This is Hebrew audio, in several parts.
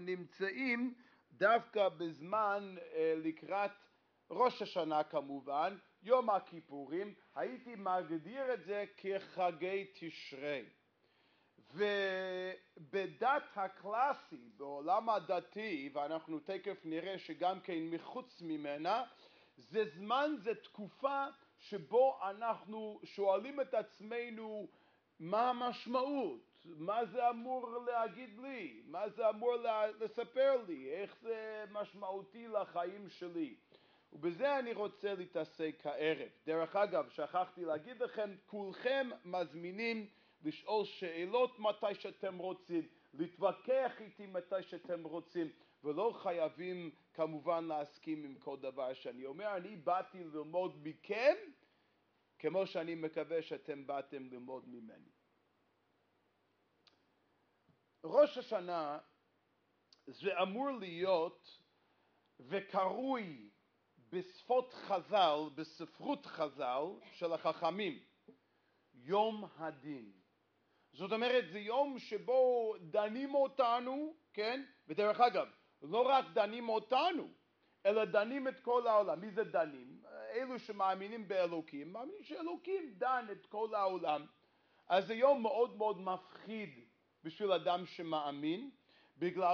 נמצאים דווקא בזמן לקראת ראש השנה כמובן, יום הכיפורים, הייתי מגדיר את זה כחגי תשרי. ובדת הקלאסי, בעולם הדתי, ואנחנו תכף נראה שגם כן מחוץ ממנה, זה זמן, זה תקופה שבו אנחנו שואלים את עצמנו מה המשמעות, מה זה אמור להגיד לי, מה זה אמור לספר לי, איך זה משמעותי לחיים שלי. ובזה אני רוצה להתעסק הערב. דרך אגב, שכחתי להגיד לכם, כולכם מזמינים לשאול שאלות מתי שאתם רוצים, להתווכח איתי מתי שאתם רוצים, ולא חייבים כמובן להסכים עם כל דבר שאני אומר. אני באתי ללמוד מכם כמו שאני מקווה שאתם באתם ללמוד ממני. ראש השנה זה אמור להיות וקרוי בשפות חז"ל, בספרות חז"ל של החכמים, יום הדין. זאת אומרת, זה יום שבו דנים אותנו, כן? ודרך אגב, לא רק דנים אותנו, אלא דנים את כל העולם. מי זה דנים? אלו שמאמינים באלוקים, מאמינים שאלוקים דן את כל העולם. אז זה יום מאוד מאוד מפחיד בשביל אדם שמאמין, בגלל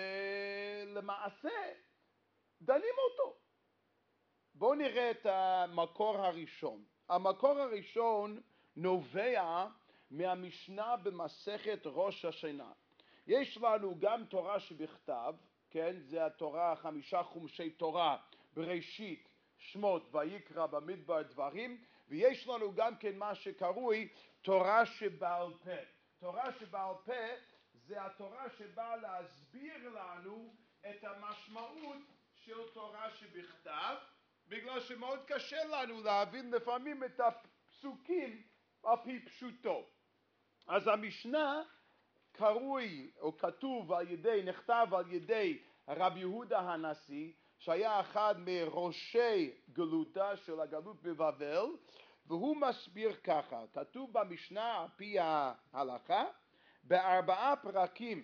שלמעשה דנים אותו. בואו נראה את המקור הראשון. המקור הראשון נובע מהמשנה במסכת ראש השנה. יש לנו גם תורה שבכתב, כן? זה התורה, 5 חומשי תורה, בראשית, שמות, ויקרא, במדבר, דברים, ויש לנו גם כן מה שקרוי תורה שבעל פה. תורה שבעל פה זה התורה שבאה להסביר לנו את המשמעות של תורה שבכתב, בגלל שמאוד קשה לנו להבין לפעמים את הפסוקים על פי פשוטו. אז המשנה קרוי או כתוב על ידי, נכתב על ידי רבי יהודה הנשיא, שהיה אחד מראשי גלותה של הגלות בבבל, והוא מסביר ככה, כתוב במשנה על פי ההלכה, ב4 פרקים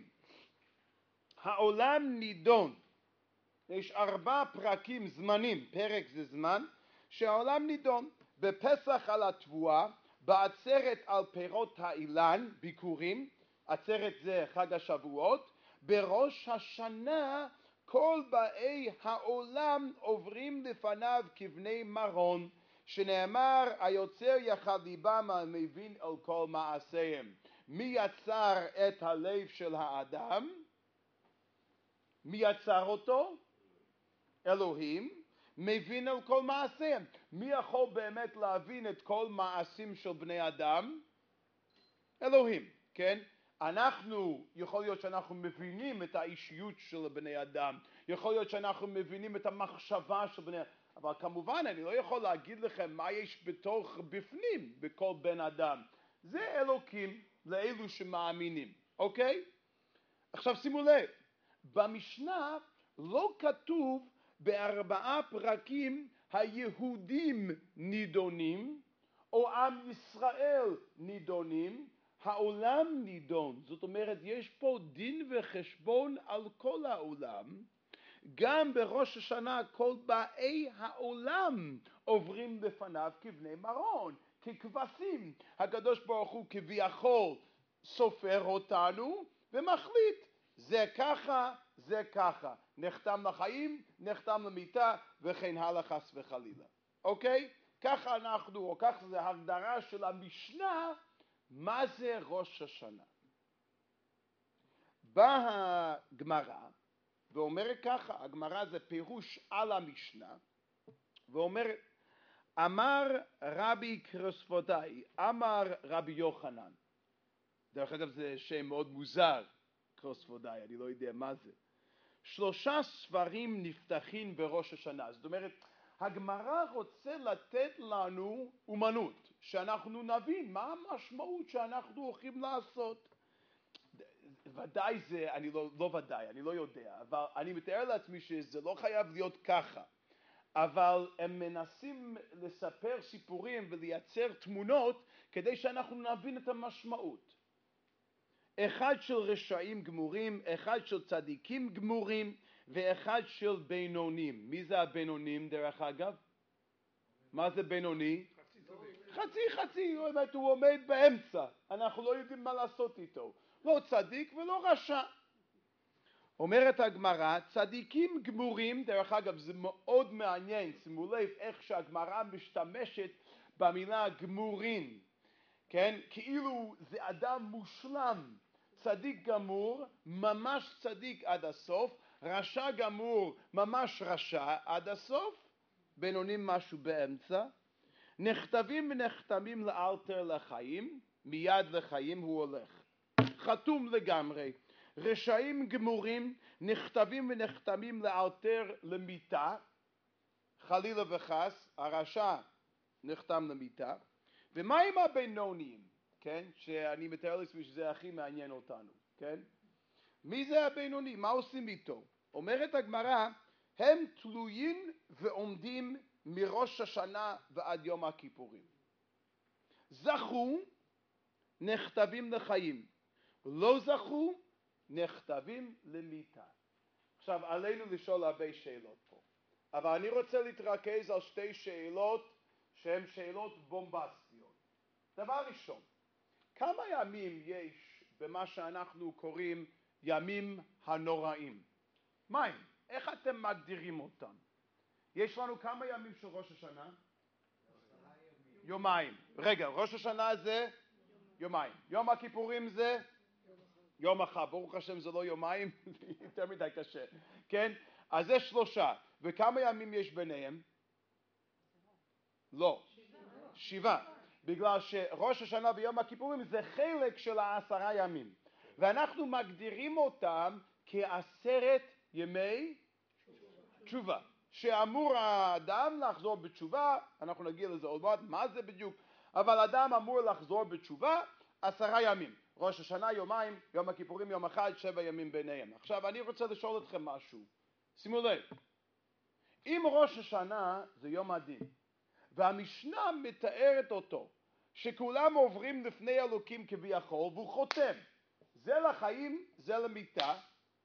העולם נידון. יש 4 פרקים זמנים, פרק זה זמן, שהעולם נידון. בפסח על התבואה, בעצרת על פירות האילן, ביקורים, עצרת זה חג השבועות, בראש השנה כל באי העולם עוברים לפניו כבני מרון, שנאמר היוצר יחד ליבם המבין על כל מעשיהם. מי יצר את הלב של האדם? מי יצר אותו? אלוהים. מבין על כל מעשיהם. מי יכול באמת להבין את כל מעשים של בני אדם? אלוהים, כן? אנחנו, יכול להיות שאנחנו מבינים את האישיות של בני אדם, יכול להיות שאנחנו מבינים את המחשבה של בני אדם, אבל כמובן אני לא יכול להגיד לכם מה יש בתוך בפנים בכל בן אדם. זה אלוקים לאלו שמאמינים, אוקיי? עכשיו שימו לב, במשנה לא כתוב ב4 פרקים היהודים נידונים או עם ישראל נידונים, העולם נידון. זאת אומרת יש פה דין וחשבון על כל העולם. גם בראש השנה כל באי העולם עוברים לפניו כבני מרון, ככבשים. הקדוש ברוך הוא כביכול סופר אותנו ומחליט זה ככה, זה ככה, נחתם לחיים, נחתם למיתה וכן הלאה חס וחלילה. אוקיי? ככה אנחנו, או ככה זה הגדרה של המשנה, מה זה ראש השנה. באה הגמרא ואומרת ככה, הגמרא זה פירוש על המשנה, ואומרת, אמר רבי קרוספודאי, אמר רבי יוחנן. דרך אגב זה שם מאוד מוזר, קרוספודאי, אני לא יודע מה זה. 3 ספרים נפתחים בראש השנה. זאת אומרת, הגמרא רוצה לתת לנו אומנות, שאנחנו נבין מה המשמעות שאנחנו הולכים לעשות. ודאי זה, אני לא ודאי, אני לא יודע, אבל אני מתאר לעצמי שזה לא חייב להיות ככה. אבל הם מנסים לספר סיפורים ולייצר תמונות כדי שאנחנו נבין את המשמעות. אחד של רשעים גמורים, אחד של צדיקים גמורים, ואחד של בינונים. מי זה הבינונים דרך אגב? מה זה בינוני? חצי, הוא עומד באמצע, אנחנו לא יודעים מה לעשות איתו, לא צדיק ולא רשע. אומרת הגמרא, צדיקים גמורים, דרך אגב זה מאוד מעניין, שימו לב איך שהגמרא משתמשת במילה גמורין, כן? כאילו זה אדם מושלם, צדיק גמור, ממש צדיק עד הסוף, רשע גמור, ממש רשע עד הסוף, בינונים משהו באמצע. נכתבים ונחתמים לאלתר לחיים, מיד לחיים הוא הולך, חתום לגמרי. רשעים גמורים נכתבים ונחתמים לאלתר למיתה, חלילה וחס, הרשע נחתם למיתה. ומה עם הבינוניים, כן? שאני מתאר לעצמי שזה הכי מעניין אותנו, כן? מי זה הבינוני? מה עושים איתו? אומרת הגמרא, הם תלויים ועומדים מראש השנה ועד יום הכיפורים. זכו, נכתבים לחיים. לא זכו, נכתבים למיתה. עכשיו, עלינו לשאול הרבה שאלות פה. אבל אני רוצה להתרכז על שתי שאלות שהן שאלות בומבסטיות. דבר ראשון, כמה ימים יש במה שאנחנו קוראים ימים הנוראים? מה הם? איך אתם מגדירים אותם? יש לנו כמה ימים של ראש השנה? יומיים. רגע, ראש השנה זה יומיים. יום הכיפורים זה יום אחד. ברוך השם זה לא יומיים, יותר מדי קשה. כן? אז זה 3. וכמה ימים יש ביניהם? לא. 7. בגלל שראש השנה ויום הכיפורים זה חלק של 10 ימים. ואנחנו מגדירים אותם כ10 ימי תשובה. שאמור האדם לחזור בתשובה, אנחנו נגיע לזה עוד מעט, מה זה בדיוק, אבל אדם אמור לחזור בתשובה 10 ימים. ראש השנה יומיים, יום הכיפורים יום אחד, 7 ימים ביניהם. עכשיו אני רוצה לשאול אתכם משהו. שימו לב. אם ראש השנה זה יום הדין, והמשנה מתארת אותו, שכולם עוברים לפני אלוקים כביכול, והוא חותם, זה לחיים, זה למיתה,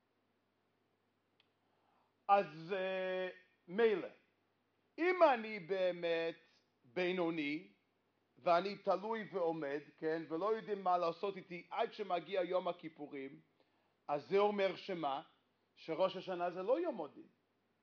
אז מילא. אם אני באמת בינוני, ואני תלוי ועומד, כן, ולא יודעים מה לעשות איתי עד שמגיע יום הכיפורים, אז זה אומר שמה? שראש השנה זה לא יום הדין.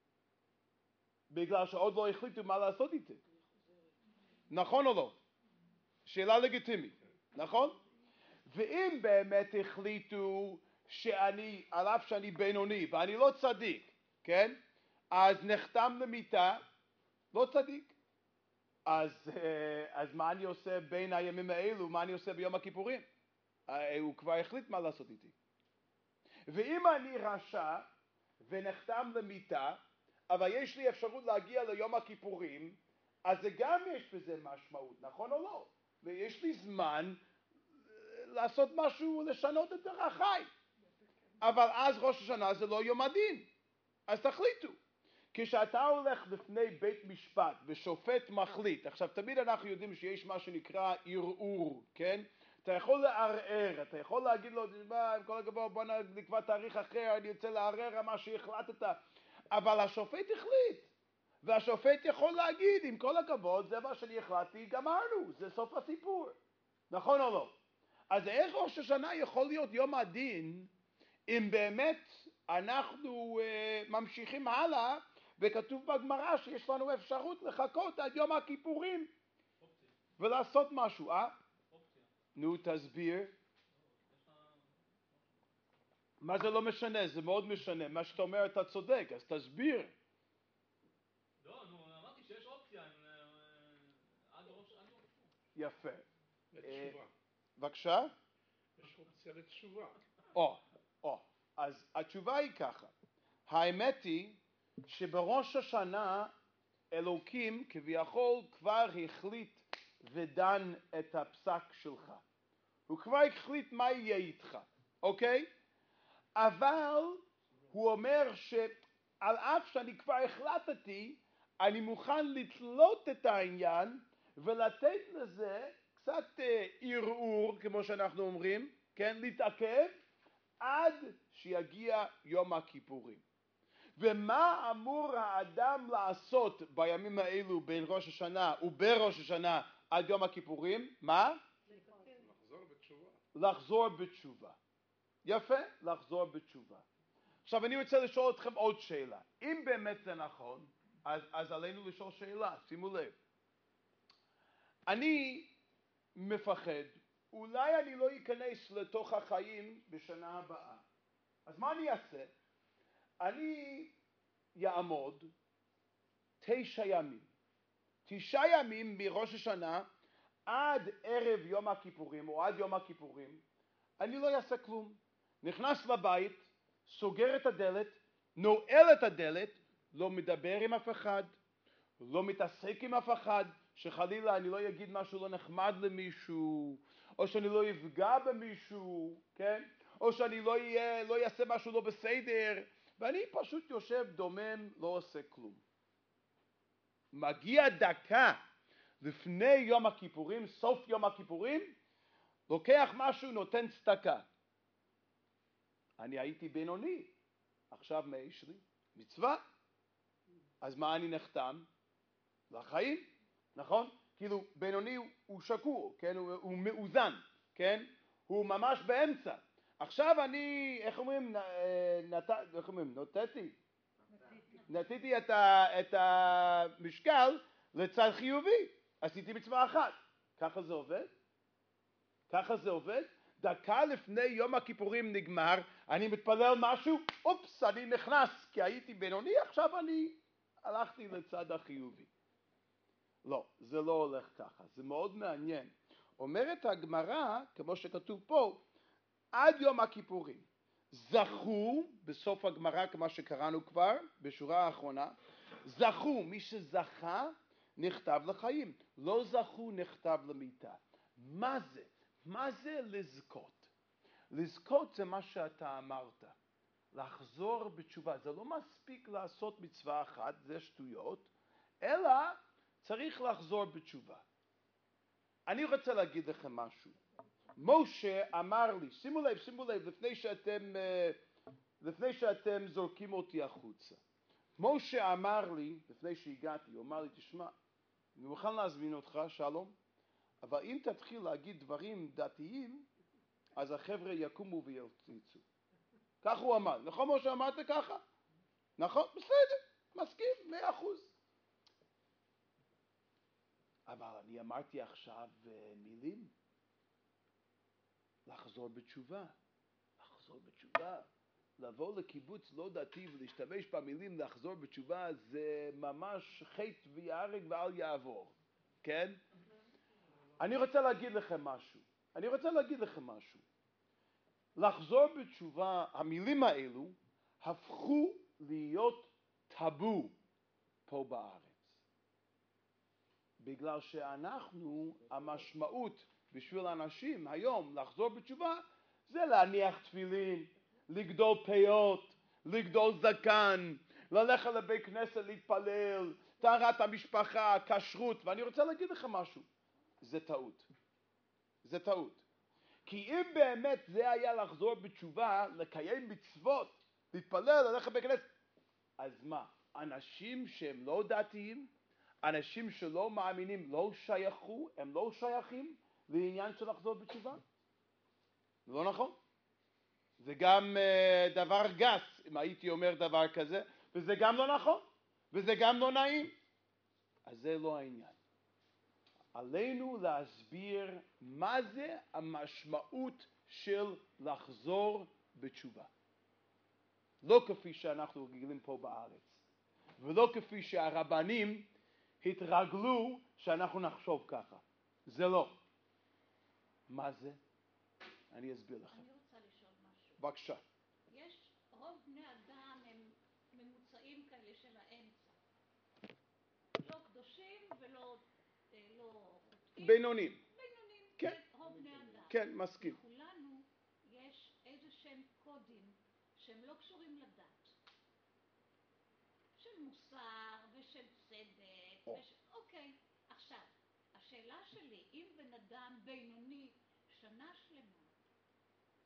בגלל שעוד לא החליטו מה לעשות איתי. נכון או לא? שאלה לגיטימית, נכון? ואם באמת החליטו שאני, על אף שאני בינוני ואני לא צדיק, כן? אז נחתם למיתה, לא צדיק. אז מה אני עושה בין הימים האלו, מה אני עושה ביום הכיפורים? הוא כבר החליט מה לעשות איתי. ואם אני רשע ונחתם למיתה, אבל יש לי אפשרות להגיע ליום הכיפורים, אז זה גם יש בזה משמעות, נכון או לא? ויש לי זמן לעשות משהו, לשנות את דרכיי. אבל אז ראש השנה זה לא יום הדין. אז תחליטו. כשאתה הולך לפני בית משפט ושופט מחליט, עכשיו תמיד אנחנו יודעים שיש מה שנקרא ערעור, כן? אתה יכול לערער, אתה יכול להגיד לו, עם כל הכבוד בוא נקבע תאריך אחר, אני רוצה לערער על מה שהחלטת, אבל השופט החליט, והשופט יכול להגיד, עם כל הכבוד, זה מה שאני החלטתי, גמרנו, זה סוף הסיפור, נכון או לא? אז איך ראש השנה יכול להיות יום הדין, אם באמת אנחנו ממשיכים הלאה, וכתוב בגמרא שיש לנו אפשרות לחכות עד יום הכיפורים ולעשות משהו, נו תסביר. מה זה לא משנה? זה מאוד משנה. מה שאתה אומר אתה צודק, אז תסביר. לא, אמרתי שיש אופציה עד ראש. יפה. לתשובה. בבקשה? יש אופציה לתשובה. אז התשובה היא ככה. האמת היא שבראש השנה אלוקים כביכול כבר החליט ודן את הפסק שלך. הוא כבר החליט מה יהיה איתך, אוקיי? אבל הוא אומר שעל אף שאני כבר החלטתי, אני מוכן לתלות את העניין ולתת לזה קצת ערעור, כמו שאנחנו אומרים, כן, להתעכב עד שיגיע יום הכיפורים. ומה אמור האדם לעשות בימים האלו בין ראש השנה ובראש השנה עד יום הכיפורים? מה? לחזור בתשובה. לחזור בתשובה. יפה, לחזור בתשובה. עכשיו אני רוצה לשאול אתכם עוד שאלה. אם באמת זה נכון, אז עלינו לשאול שאלה, שימו לב. אני מפחד, אולי אני לא אכנס לתוך החיים בשנה הבאה. אז מה אני אעשה? אני יעמוד 9 ימים. 9 ימים מראש השנה עד ערב יום הכיפורים או עד יום הכיפורים, אני לא אעשה כלום. נכנס לבית, סוגר את הדלת, נועל את הדלת, לא מדבר עם אף אחד, לא מתעסק עם אף אחד, שחלילה אני לא אגיד משהו לא נחמד למישהו, או שאני לא אפגע במישהו, כן? או שאני לא אעשה משהו לא בסדר, ואני פשוט יושב דומם, לא עושה כלום. מגיע דקה לפני יום הכיפורים, סוף יום הכיפורים, לוקח משהו, נותן צדקה. אני הייתי בינוני, עכשיו מה יש לי? מצווה. אז מה אני נחתם? לחיים, נכון? כאילו בינוני הוא שקור, כן? הוא מאוזן, כן? הוא ממש באמצע. עכשיו אני, איך אומרים, נתתי את המשקל לצד חיובי, עשיתי מצווה אחת. ככה זה עובד? ככה זה עובד? דקה לפני יום הכיפורים נגמר, אני מתפלל משהו, אופס, אני נכנס, כי הייתי בינוני, עכשיו אני הלכתי לצד החיובי. לא, זה לא הולך ככה, זה מאוד מעניין. אומרת הגמרא, כמו שכתוב פה, עד יום הכיפורים. זכו, בסוף הגמרא, כמו שקראנו כבר, בשורה האחרונה, זכו, מי שזכה, נכתב לחיים. לא זכו, נכתב למיתה. מה זה? מה זה לזכות? לזכות זה מה שאתה אמרת. לחזור בתשובה. זה לא מספיק לעשות מצווה אחת, זה שטויות, אלא צריך לחזור בתשובה. אני רוצה להגיד לכם משהו. משה אמר לי, שימו לב, לפני שאתם זורקים אותי החוצה. משה אמר לי, לפני שהגעתי, הוא אמר לי, תשמע, אני מוכן להזמין אותך, שלום, אבל אם תתחיל להגיד דברים דתיים, אז החבר'ה יקומו וירציצו. כך הוא אמר. נכון משה, אמרת ככה? נכון? בסדר, מסכים, 100%. אבל אני אמרתי עכשיו מילים. לחזור בתשובה. לחזור בתשובה. לבוא לקיבוץ לא דתי ולהשתמש במילים לחזור בתשובה זה ממש חטא ויהרג ואל יעבור. כן? אני רוצה להגיד לכם משהו. לחזור בתשובה, המילים האלו הפכו להיות טאבו פה בארץ. בגלל שאנחנו, המשמעות בשביל אנשים היום לחזור בתשובה זה להניח תפילין, לגדול פיות, לגדול זקן, ללכת לבית כנסת להתפלל, טהרת המשפחה, כשרות. ואני רוצה להגיד לכם משהו, זה טעות. זה טעות. כי אם באמת זה היה לחזור בתשובה, לקיים מצוות, להתפלל, ללכת לבית כנסת, אז מה? אנשים שהם לא דתיים, אנשים שלא מאמינים, הם לא שייכים לעניין של לחזור בתשובה? לא נכון? זה גם דבר גס, אם הייתי אומר דבר כזה, וזה גם לא נכון, וזה גם לא נעים. אז זה לא העניין. עלינו להסביר מה זה המשמעות של לחזור בתשובה. לא כפי שאנחנו רגילים פה בארץ, ולא כפי שהרבנים התרגלו שאנחנו נחשוב ככה. זה לא. מה זה? אני אסביר לכם. אני רוצה לשאול משהו. בבקשה. יש רוב בני אדם הם ממוצעים כאלה של האמצע. לא קדושים ולא חוטאים. בינונים. בינונים. כן. זה רוב בני אדם. כן, מסכים. לכולנו יש איזה שהם קודים שהם לא קשורים לדת. של מוסר ושל צדק. אוקיי. עכשיו, השאלה שלי, אם בן אדם בינוני שנה שלמה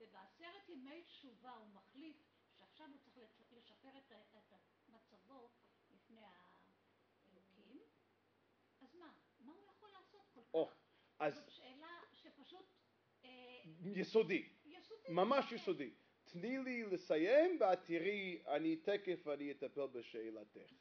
ובעשרת ימי תשובה הוא מחליט שעכשיו הוא צריך לשפר את מצבו לפני האלוקים, אז מה הוא יכול לעשות כל כך? זאת שאלה שפשוט יסודי, ממש יסודי. תני לי לסיים ואת תראי, אני אטפל בשאלתך.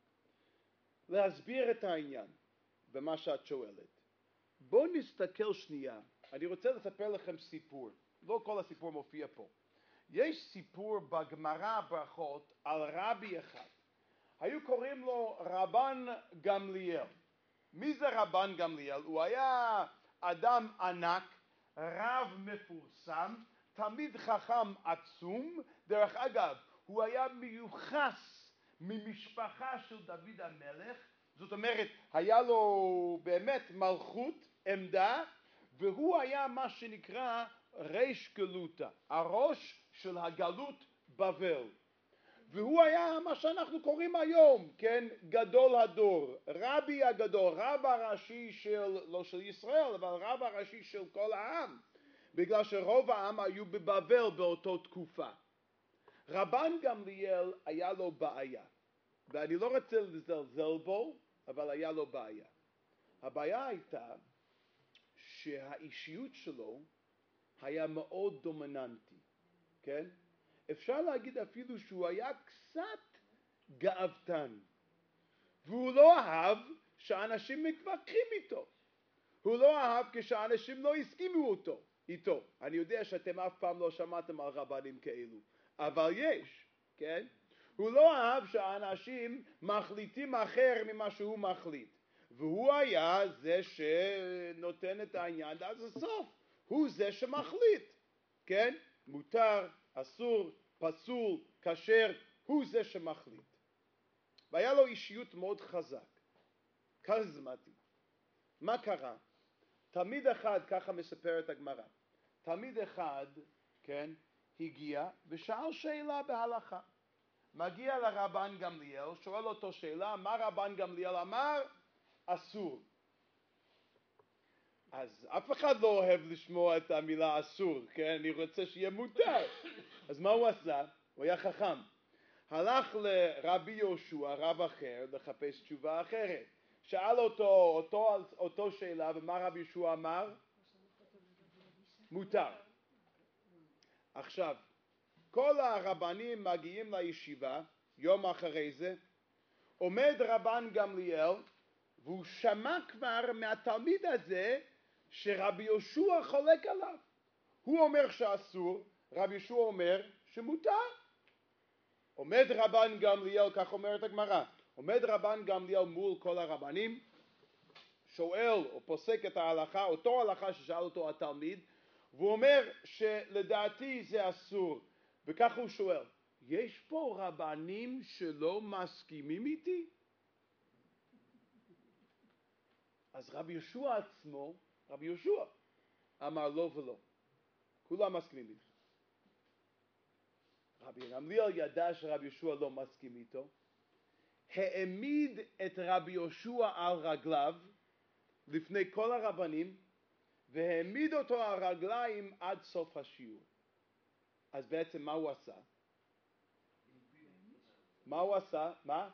להסביר את העניין במה שאת שואלת. בואו נסתכל שנייה, אני רוצה לספר לכם סיפור, לא כל הסיפור מופיע פה. יש סיפור בגמרא ברכות על רבי אחד, היו קוראים לו רבן גמליאל. מי זה רבן גמליאל? הוא היה אדם ענק, רב מפורסם, תלמיד חכם עצום. דרך אגב, הוא היה מיוחס ממשפחה של דוד המלך, זאת אומרת היה לו באמת מלכות, עמדה, והוא היה מה שנקרא ריש גלותא, הראש של הגלות בבל, והוא היה מה שאנחנו קוראים היום, כן, גדול הדור, רבי הגדול, רב הראשי של, לא של ישראל, אבל רב הראשי של כל העם, בגלל שרוב העם היו בבבל באותו תקופה. רבן גמליאל היה לו בעיה, ואני לא רוצה לזלזל בו, אבל היה לו בעיה. הבעיה הייתה שהאישיות שלו היה מאוד דומיננטי, כן? אפשר להגיד אפילו שהוא היה קצת גאוותן, והוא לא אהב שאנשים מתווכחים איתו, הוא לא אהב כשאנשים לא הסכימו איתו. אני יודע שאתם אף פעם לא שמעתם על רבנים כאלו, אבל יש, כן? הוא לא אהב שאנשים מחליטים אחר ממה שהוא מחליט, והוא היה זה שנותן את העניין עד הסוף, הוא זה שמחליט, כן? מותר, אסור, פסול, כשר, הוא זה שמחליט. והיה לו אישיות מאוד חזק, כריזמטי. מה קרה? תלמיד אחד, ככה מספרת הגמרא, תלמיד אחד, כן, הגיע ושאל שאלה בהלכה. מגיע לרבן גמליאל, שואל אותו שאלה, מה רבן גמליאל אמר? אסור. אז אף אחד לא אוהב לשמוע את המילה אסור, כן? אני רוצה שיהיה מותר. אז מה הוא עשה? הוא היה חכם. הלך לרבי יהושע, רב אחר, לחפש תשובה אחרת. שאל אותו שאלה, ומה רבי יהושע אמר? מותר. עכשיו, כל הרבנים מגיעים לישיבה, יום אחרי זה, עומד רבן גמליאל, והוא שמע כבר מהתלמיד הזה שרבי יהושע חולק עליו. הוא אומר שאסור, רבי יהושע אומר שמותר. עומד רבן גמליאל, כך אומרת הגמרא, עומד רבן גמליאל מול כל הרבנים, שואל או פוסק את ההלכה, אותו הלכה ששאל אותו התלמיד, והוא אומר שלדעתי זה אסור, וכך הוא שואל, יש פה רבנים שלא מסכימים איתי? אז רבי יהושע עצמו, רבי יהושע, אמר לא ולא, כולם מסכימים איתך. רבי גמליאל ידע שרבי יהושע לא מסכים איתו, העמיד את רבי יהושע על רגליו לפני כל הרבנים, והעמיד אותו על רגליים עד סוף השיעור. אז בעצם מה הוא עשה? מה הוא עשה? מה?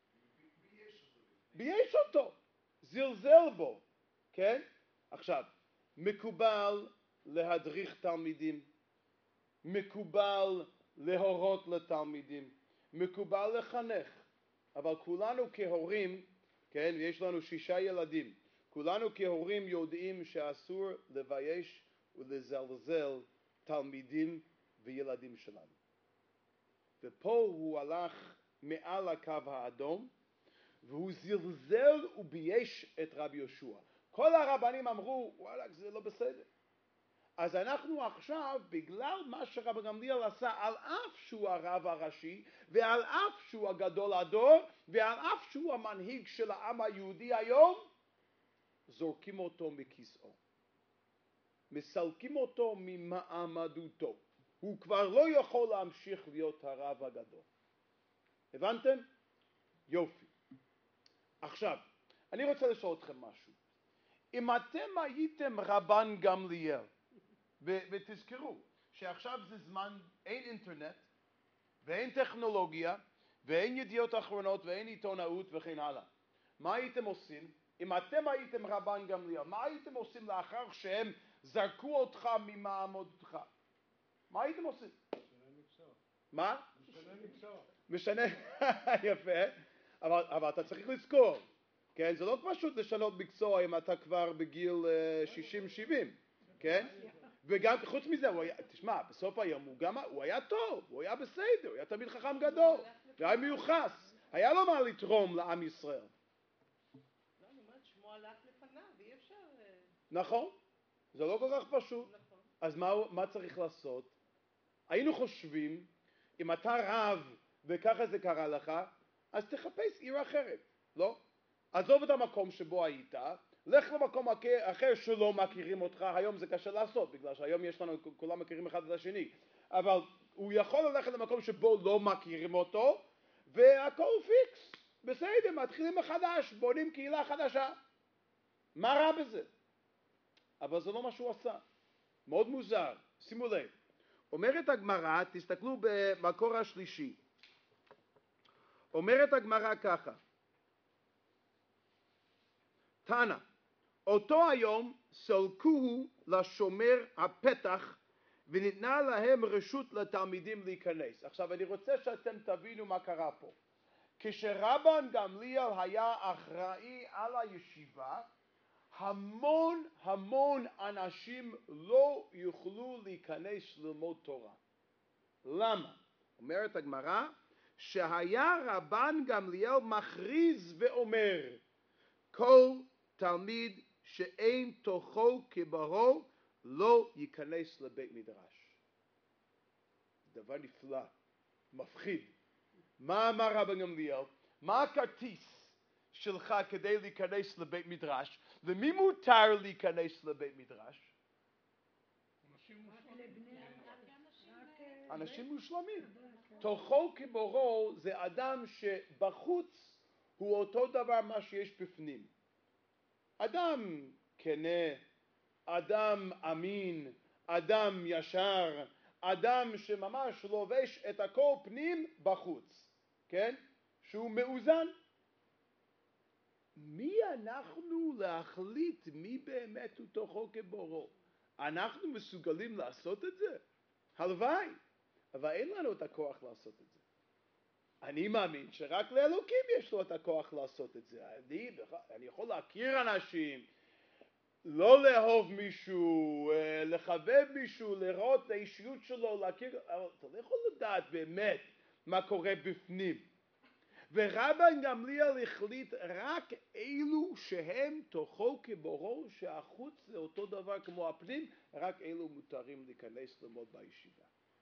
בייש אותו, זלזל בו, כן? עכשיו, מקובל להדריך תלמידים, מקובל להורות לתלמידים, מקובל לחנך, אבל כולנו כהורים, כן, יש לנו 6 ילדים, כולנו כהורים יודעים שאסור לבייש ולזלזל תלמידים וילדים שלנו. ופה הוא הלך מעל הקו האדום, והוא זלזל ובייש את רבי יהושע. כל הרבנים אמרו, וואלה, זה לא בסדר. אז אנחנו עכשיו, בגלל מה שרבי גמליאל עשה, על אף שהוא הרב הראשי, ועל אף שהוא הגדול הדור, ועל אף שהוא המנהיג של העם היהודי היום, זורקים אותו מכיסאו. מסלקים אותו ממעמדותו. הוא כבר לא יכול להמשיך להיות הרב הגדול. הבנתם? יופי. עכשיו, אני רוצה לשאול אתכם משהו. אם אתם הייתם רבן גמליאל, ותזכרו שעכשיו זה זמן, אין אינטרנט ואין טכנולוגיה ואין ידיעות אחרונות ואין עיתונאות וכן הלאה. מה הייתם עושים? אם אתם הייתם רבן גמליאל, מה הייתם עושים לאחר שהם זרקו אותך ממעמדך? מה הייתם עושים? מה? משנה, יפה, אבל אתה צריך לזכור, כן? זה לא פשוט לשנות מקצוע אם אתה כבר בגיל 60-70, כן? וגם חוץ מזה, תשמע, בסוף היום הוא היה טוב, הוא היה בסדר, הוא היה תמיד חכם גדול, הוא היה מיוחס, היה לו מה לתרום לעם ישראל. לא, אני אומרת, שמו הלך לפניו, אי אפשר... נכון, זה לא כל כך פשוט. אז מה צריך לעשות? היינו חושבים, אם אתה רב וככה זה קרה לך, אז תחפש עיר אחרת, לא? עזוב את המקום שבו היית, לך למקום אחר שלא מכירים אותך, היום זה קשה לעשות, בגלל שהיום יש לנו, כולם מכירים אחד את השני, אבל הוא יכול ללכת למקום שבו לא מכירים אותו, והכל פיקס, בסדר, מתחילים מחדש, בונים קהילה חדשה. מה רע בזה? אבל זה לא מה שהוא עשה. מאוד מוזר, שימו לב. אומרת הגמרא, תסתכלו במקור השלישי. אומרת הגמרא ככה. תנא, אותו היום סלקוהו לשומר הפתח וניתנה להם רשות לתלמידים להיכנס. עכשיו אני רוצה שאתם תבינו מה קרה פה. כשרבן גמליאל היה אחראי על הישיבה, המון אנשים לא יוכלו להיכנס ללמוד תורה. למה? אומרת הגמרא, שהיה רבן גמליאל מכריז ואומר, כל תלמיד שאין תוכו כברו לא ייכנס לבית מדרש. דבר נפלא, מפחיד. מה אמר רבן גמליאל? מה הכרטיס שלך כדי להיכנס לבית מדרש? למי מותר להיכנס לבית מדרש? אנשים מושלמים. תוכו כברו זה אדם שבחוץ הוא אותו דבר מה שיש בפנים. אדם כנה, אדם אמין, אדם ישר, אדם שממש לובש את הכל פנים בחוץ, כן? שהוא מאוזן. מי אנחנו להחליט מי באמת הוא תוכו כברו? אנחנו מסוגלים לעשות את זה? הלוואי, אבל אין לנו את הכוח לעשות את זה. אני מאמין שרק לאלוקים יש לו את הכוח לעשות את זה. אני יכול להכיר אנשים, לא לאהוב מישהו, לחבב מישהו, לראות את האישיות שלו, להכיר, אבל אתה לא יכול לדעת באמת מה קורה בפנים. ורבן גמליאל החליט רק אלו שהם תוכו כברו, שהחוץ זה אותו דבר כמו הפנים, רק אלו מותרים להיכנס ללמוד בישיבה.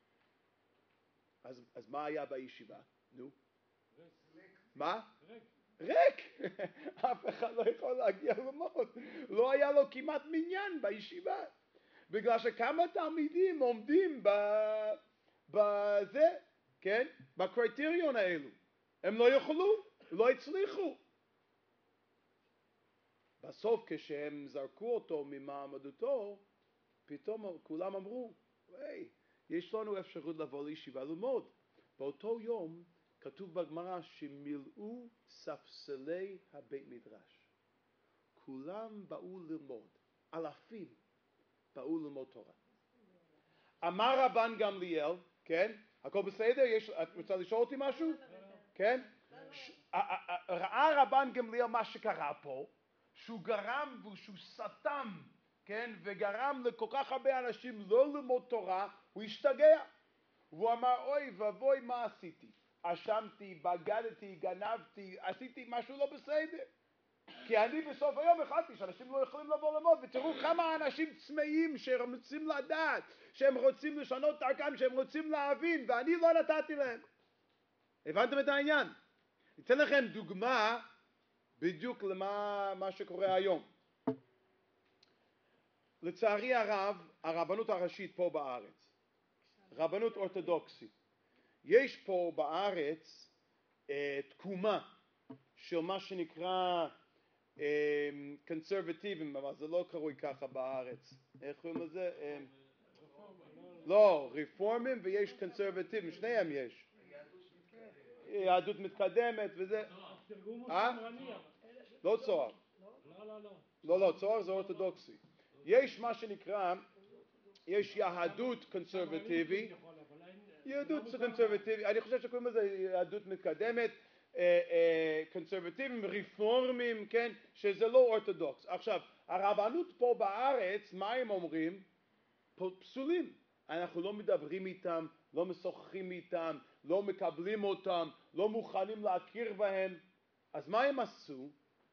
אז מה היה בישיבה? נו? מה? ריק. אף אחד לא יכול להגיע ללמוד. לא היה לו כמעט מניין בישיבה. בגלל שכמה תלמידים עומדים בזה, כן? בקריטריון האלו. הם לא יכולו, לא הצליחו. בסוף כשהם זרקו אותו ממעמדותו, פתאום כולם אמרו, היי, יש לנו אפשרות לבוא לישיבה ללמוד. באותו יום כתוב בגמרא שמילאו ספסלי הבית מדרש. כולם באו ללמוד, אלפים באו ללמוד תורה. אמר רבן גמליאל, כן? הכל בסדר? את רוצה לשאול אותי משהו? כן? ראה רבן גמליאל מה שקרה פה, שהוא גרם ושהוא סתם, כן? וגרם לכל כך הרבה אנשים לא ללמוד תורה, הוא השתגע. והוא אמר, אוי ובוי, מה עשיתי? אשמתי, בגדתי, גנבתי, עשיתי משהו לא בסדר. כי אני בסוף היום החלטתי שאנשים לא יכולים לבוא ללמוד, ותראו כמה אנשים צמאים שהם רוצים לדעת, שהם רוצים לשנות דרכם, שהם רוצים להבין, ואני לא נתתי להם. הבנתם את העניין? אתן לכם דוגמה בדיוק למה שקורה היום. לצערי הרב, הרבנות הראשית פה בארץ, רבנות אורתודוקסית, יש פה בארץ תקומה של מה שנקרא קונסרבטיבים, אבל זה לא קרוי ככה בארץ. איך קוראים לזה? לא, רפורמים ויש קונסרבטיבים, שניהם יש. יהדות מתקדמת וזה. לא צוהר. לא, צוהר זה אורתודוקסי. יש מה שנקרא, יש יהדות קונסרבטיבי, יהדות קונסרבטיבי, אני חושב שקוראים לזה יהדות מתקדמת, קונסרבטיבים, רפורמים, כן, שזה לא אורתודוקס. עכשיו, הרבנות פה בארץ, מה הם אומרים? פסולים. אנחנו לא מדברים איתם, לא משוחחים איתם, לא מקבלים אותם, לא מוכנים להכיר בהם. אז מה הם עשו?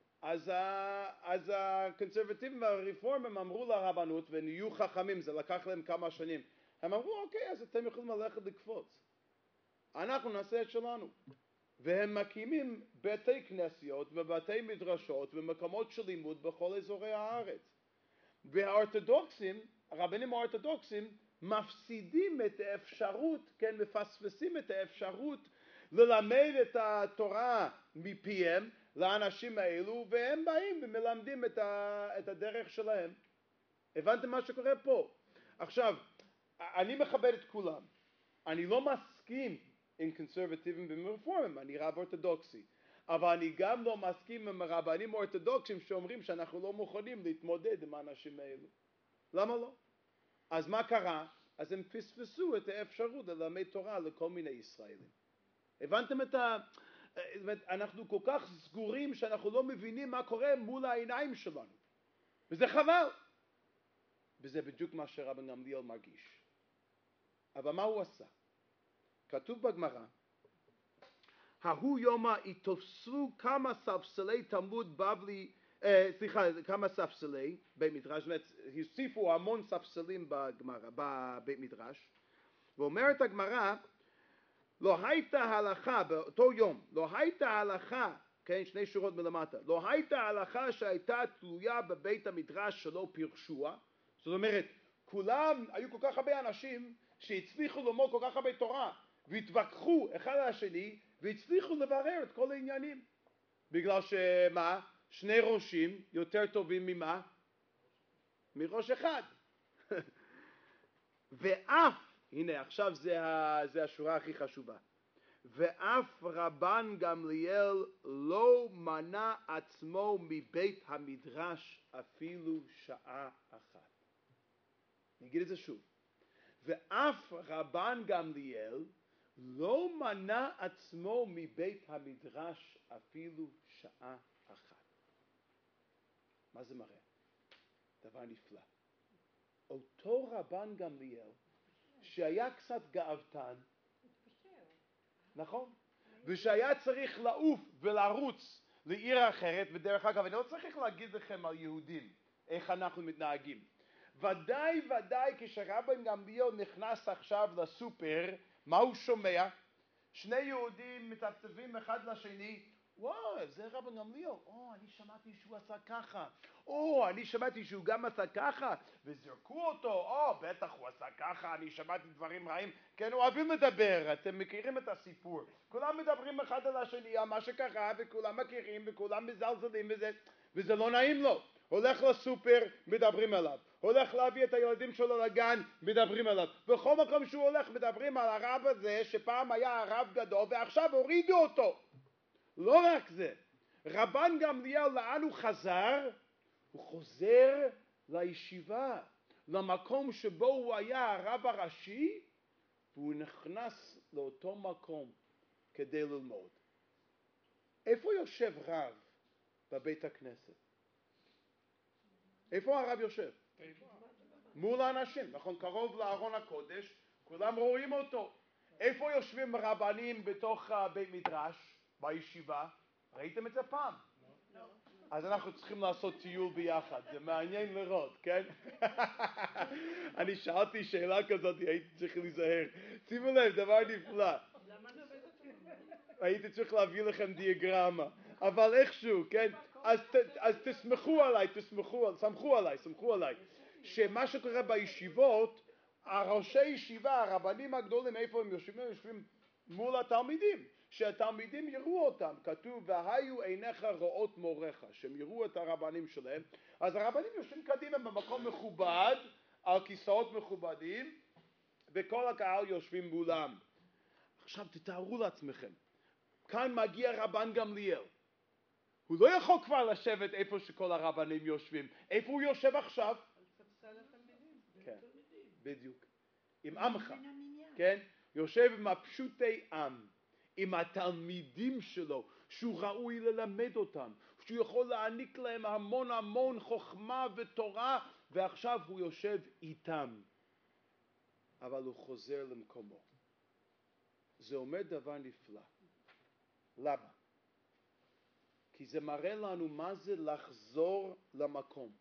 אז הקונסרבטיבים והרפורמים אמרו לרבנות, ונהיו חכמים, זה לקח להם כמה שנים. הם אמרו, אוקיי, אז אתם יכולים ללכת לקפוץ. אנחנו נעשה את שלנו. והם מקימים בתי כנסיות ובתי מדרשות ומקומות של לימוד בכל אזורי הארץ. והאורתודוקסים, הרבנים האורתודוקסים, מפסידים את האפשרות, כן, מפספסים את האפשרות ללמד את התורה מפיהם לאנשים האלו, והם באים ומלמדים את הדרך שלהם. הבנתם מה שקורה פה? עכשיו, אני מכבד את כולם. אני לא מסכים עם קונסרבטיבים ורפורמים, אני רב אורתודוקסי. אבל אני גם לא מסכים עם הרבנים האורתודוקסים שאומרים שאנחנו לא מוכנים להתמודד עם האנשים האלו. למה לא? אז מה קרה? אז הם פספסו את האפשרות ללמד תורה לכל מיני ישראלים. הבנתם את אנחנו כל כך סגורים שאנחנו לא מבינים מה קורה מול העיניים שלנו. וזה חבל. וזה בדיוק מה שרבן גמליאל מרגיש. אבל מה הוא עשה? כתוב בגמרא, ההוא יומא יתפסו כמה ספסלי תלמוד בבלי, כמה ספסלי בית מדרש, זאת אומרת, הוסיפו המון ספסלים בבית מדרש, ואומרת הגמרא, לא הייתה הלכה באותו יום, לא הייתה הלכה, כן, שני שורות מלמטה, לא הייתה הלכה שהייתה תלויה בבית המדרש שלא פירשוה, זאת אומרת, כולם, היו כל כך הרבה אנשים שהצליחו ללמוד כל כך הרבה תורה, והתווכחו אחד על השני, והצליחו לברר את כל העניינים. בגלל שמה? שני ראשים יותר טובים ממה? מראש אחד. ואף, הנה עכשיו זה השורה הכי חשובה, ואף רבן גמליאל לא מנע עצמו מבית המדרש אפילו שעה אחת. אני אגיד את זה שוב. ואף רבן גמליאל לא מנע עצמו מבית המדרש אפילו שעה אחת. מה זה מראה? דבר נפלא. אותו רבן גמליאל שהיה קצת גאוותן, נכון? ושהיה צריך לעוף ולרוץ לעיר אחרת, ודרך אגב אני לא צריך להגיד לכם על יהודים איך אנחנו מתנהגים. ודאי כשרבן גמליאל נכנס עכשיו לסופר, מה הוא שומע? שני יהודים מצפצפים אחד לשני, וואו, זה רבן גמליאל, אני שמעתי שהוא עשה ככה, אני שמעתי שהוא גם עשה ככה, וזרקו אותו, בטח הוא עשה ככה, אני שמעתי דברים רעים, כן, אוהבים לדבר, אתם מכירים את הסיפור, כולם מדברים אחד על השני על מה שקרה, וכולם מכירים, וכולם מזלזלים וזה לא נעים לו. הולך לסופר, מדברים עליו. הולך להביא את הילדים שלו לגן, מדברים עליו. בכל מקום שהוא הולך, מדברים על הרב הזה, שפעם היה הרב גדול, ועכשיו הורידו אותו. לא רק זה, רבן גמליאל לאן הוא חזר? הוא חוזר לישיבה, למקום שבו הוא היה הרב הראשי, והוא נכנס לאותו מקום כדי ללמוד. איפה יושב רב בבית הכנסת? איפה הרב יושב? מול האנשים, נכון? קרוב לארון הקודש, כולם רואים אותו. איפה יושבים רבנים בתוך בית מדרש, בישיבה? ראיתם את זה פעם? לא. אז אנחנו צריכים לעשות טיול ביחד, זה מעניין לראות, כן? אני שאלתי שאלה כזאת, הייתי צריך להיזהר. שימו לב, דבר נפלא. הייתי צריך להביא לכם דיאגרמה, אבל איכשהו, כן? אז תסמכו עליי, סמכו עליי, שמה שקורה בישיבות, הראשי ישיבה, הרבנים הגדולים, איפה הם יושבים? הם יושבים מול התלמידים, שהתלמידים יראו אותם. כתוב, והיו עיניך רואות מוריך, שהם יראו את הרבנים שלהם. אז הרבנים יושבים קדימה במקום מכובד, על כיסאות מכובדים, וכל הקהל יושבים מולם. עכשיו תתארו לעצמכם, כאן מגיע רבן גמליאל. הוא לא יכול כבר לשבת איפה שכל הרבנים יושבים. איפה הוא יושב עכשיו? על ספסל התלמידים. כן, בדיוק. עם עמך, כן? יושב עם הפשוטי עם, עם התלמידים שלו, שהוא ראוי ללמד אותם, שהוא יכול להעניק להם המון המון חוכמה ותורה, ועכשיו הוא יושב איתם. אבל הוא חוזר למקומו. זה אומר דבר נפלא. למה? כי זה מראה לנו מה זה לחזור למקום.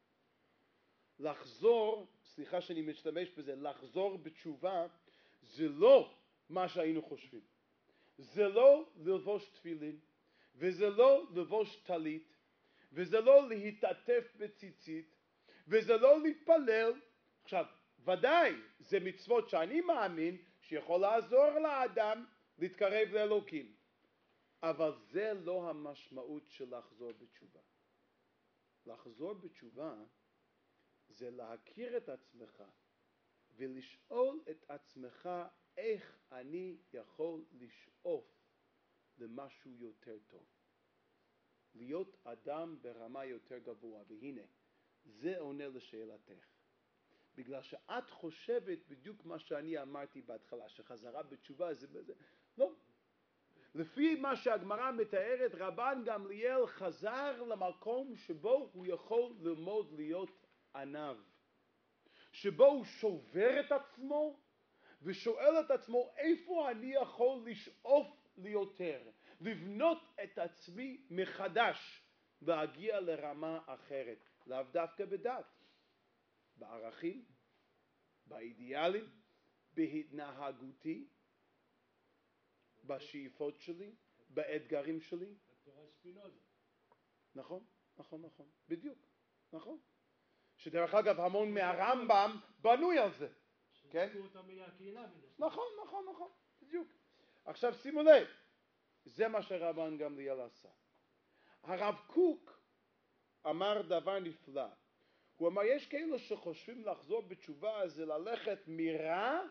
לחזור, סליחה שאני משתמש בזה, לחזור בתשובה, זה לא מה שהיינו חושבים. זה לא ללבוש תפילין, וזה לא ללבוש טלית, וזה לא להתעטף בציצית, וזה לא להתפלל. עכשיו, ודאי, זה מצוות שאני מאמין שיכול לעזור לאדם להתקרב לאלוקים. אבל זה לא המשמעות של לחזור בתשובה. לחזור בתשובה זה להכיר את עצמך ולשאול את עצמך איך אני יכול לשאוף למשהו יותר טוב. להיות אדם ברמה יותר גבוהה. והנה, זה עונה לשאלתך. בגלל שאת חושבת בדיוק מה שאני אמרתי בהתחלה, שחזרה בתשובה זה. לא. לפי מה שהגמרא מתארת, רבן גמליאל חזר למקום שבו הוא יכול ללמוד להיות עניו. שבו הוא שובר את עצמו ושואל את עצמו איפה אני יכול לשאוף ליותר, לבנות את עצמי מחדש, להגיע לרמה אחרת, לאו דווקא בדת, בערכים, באידיאלים, בהתנהגותי, בשאיפות שלי, באתגרים שלי. התורה ספינוזה. נכון, נכון, נכון, בדיוק, נכון. שדרך אגב המון מהרמב"ם בנוי על זה. כן? שזכו אותם מהקהילה. נכון, נכון, נכון, בדיוק. עכשיו שימו לב, זה מה שרבן גמליאל עשה. הרב קוק אמר דבר נפלא. הוא אמר, יש כאלו שחושבים לחזור בתשובה זה ללכת מרע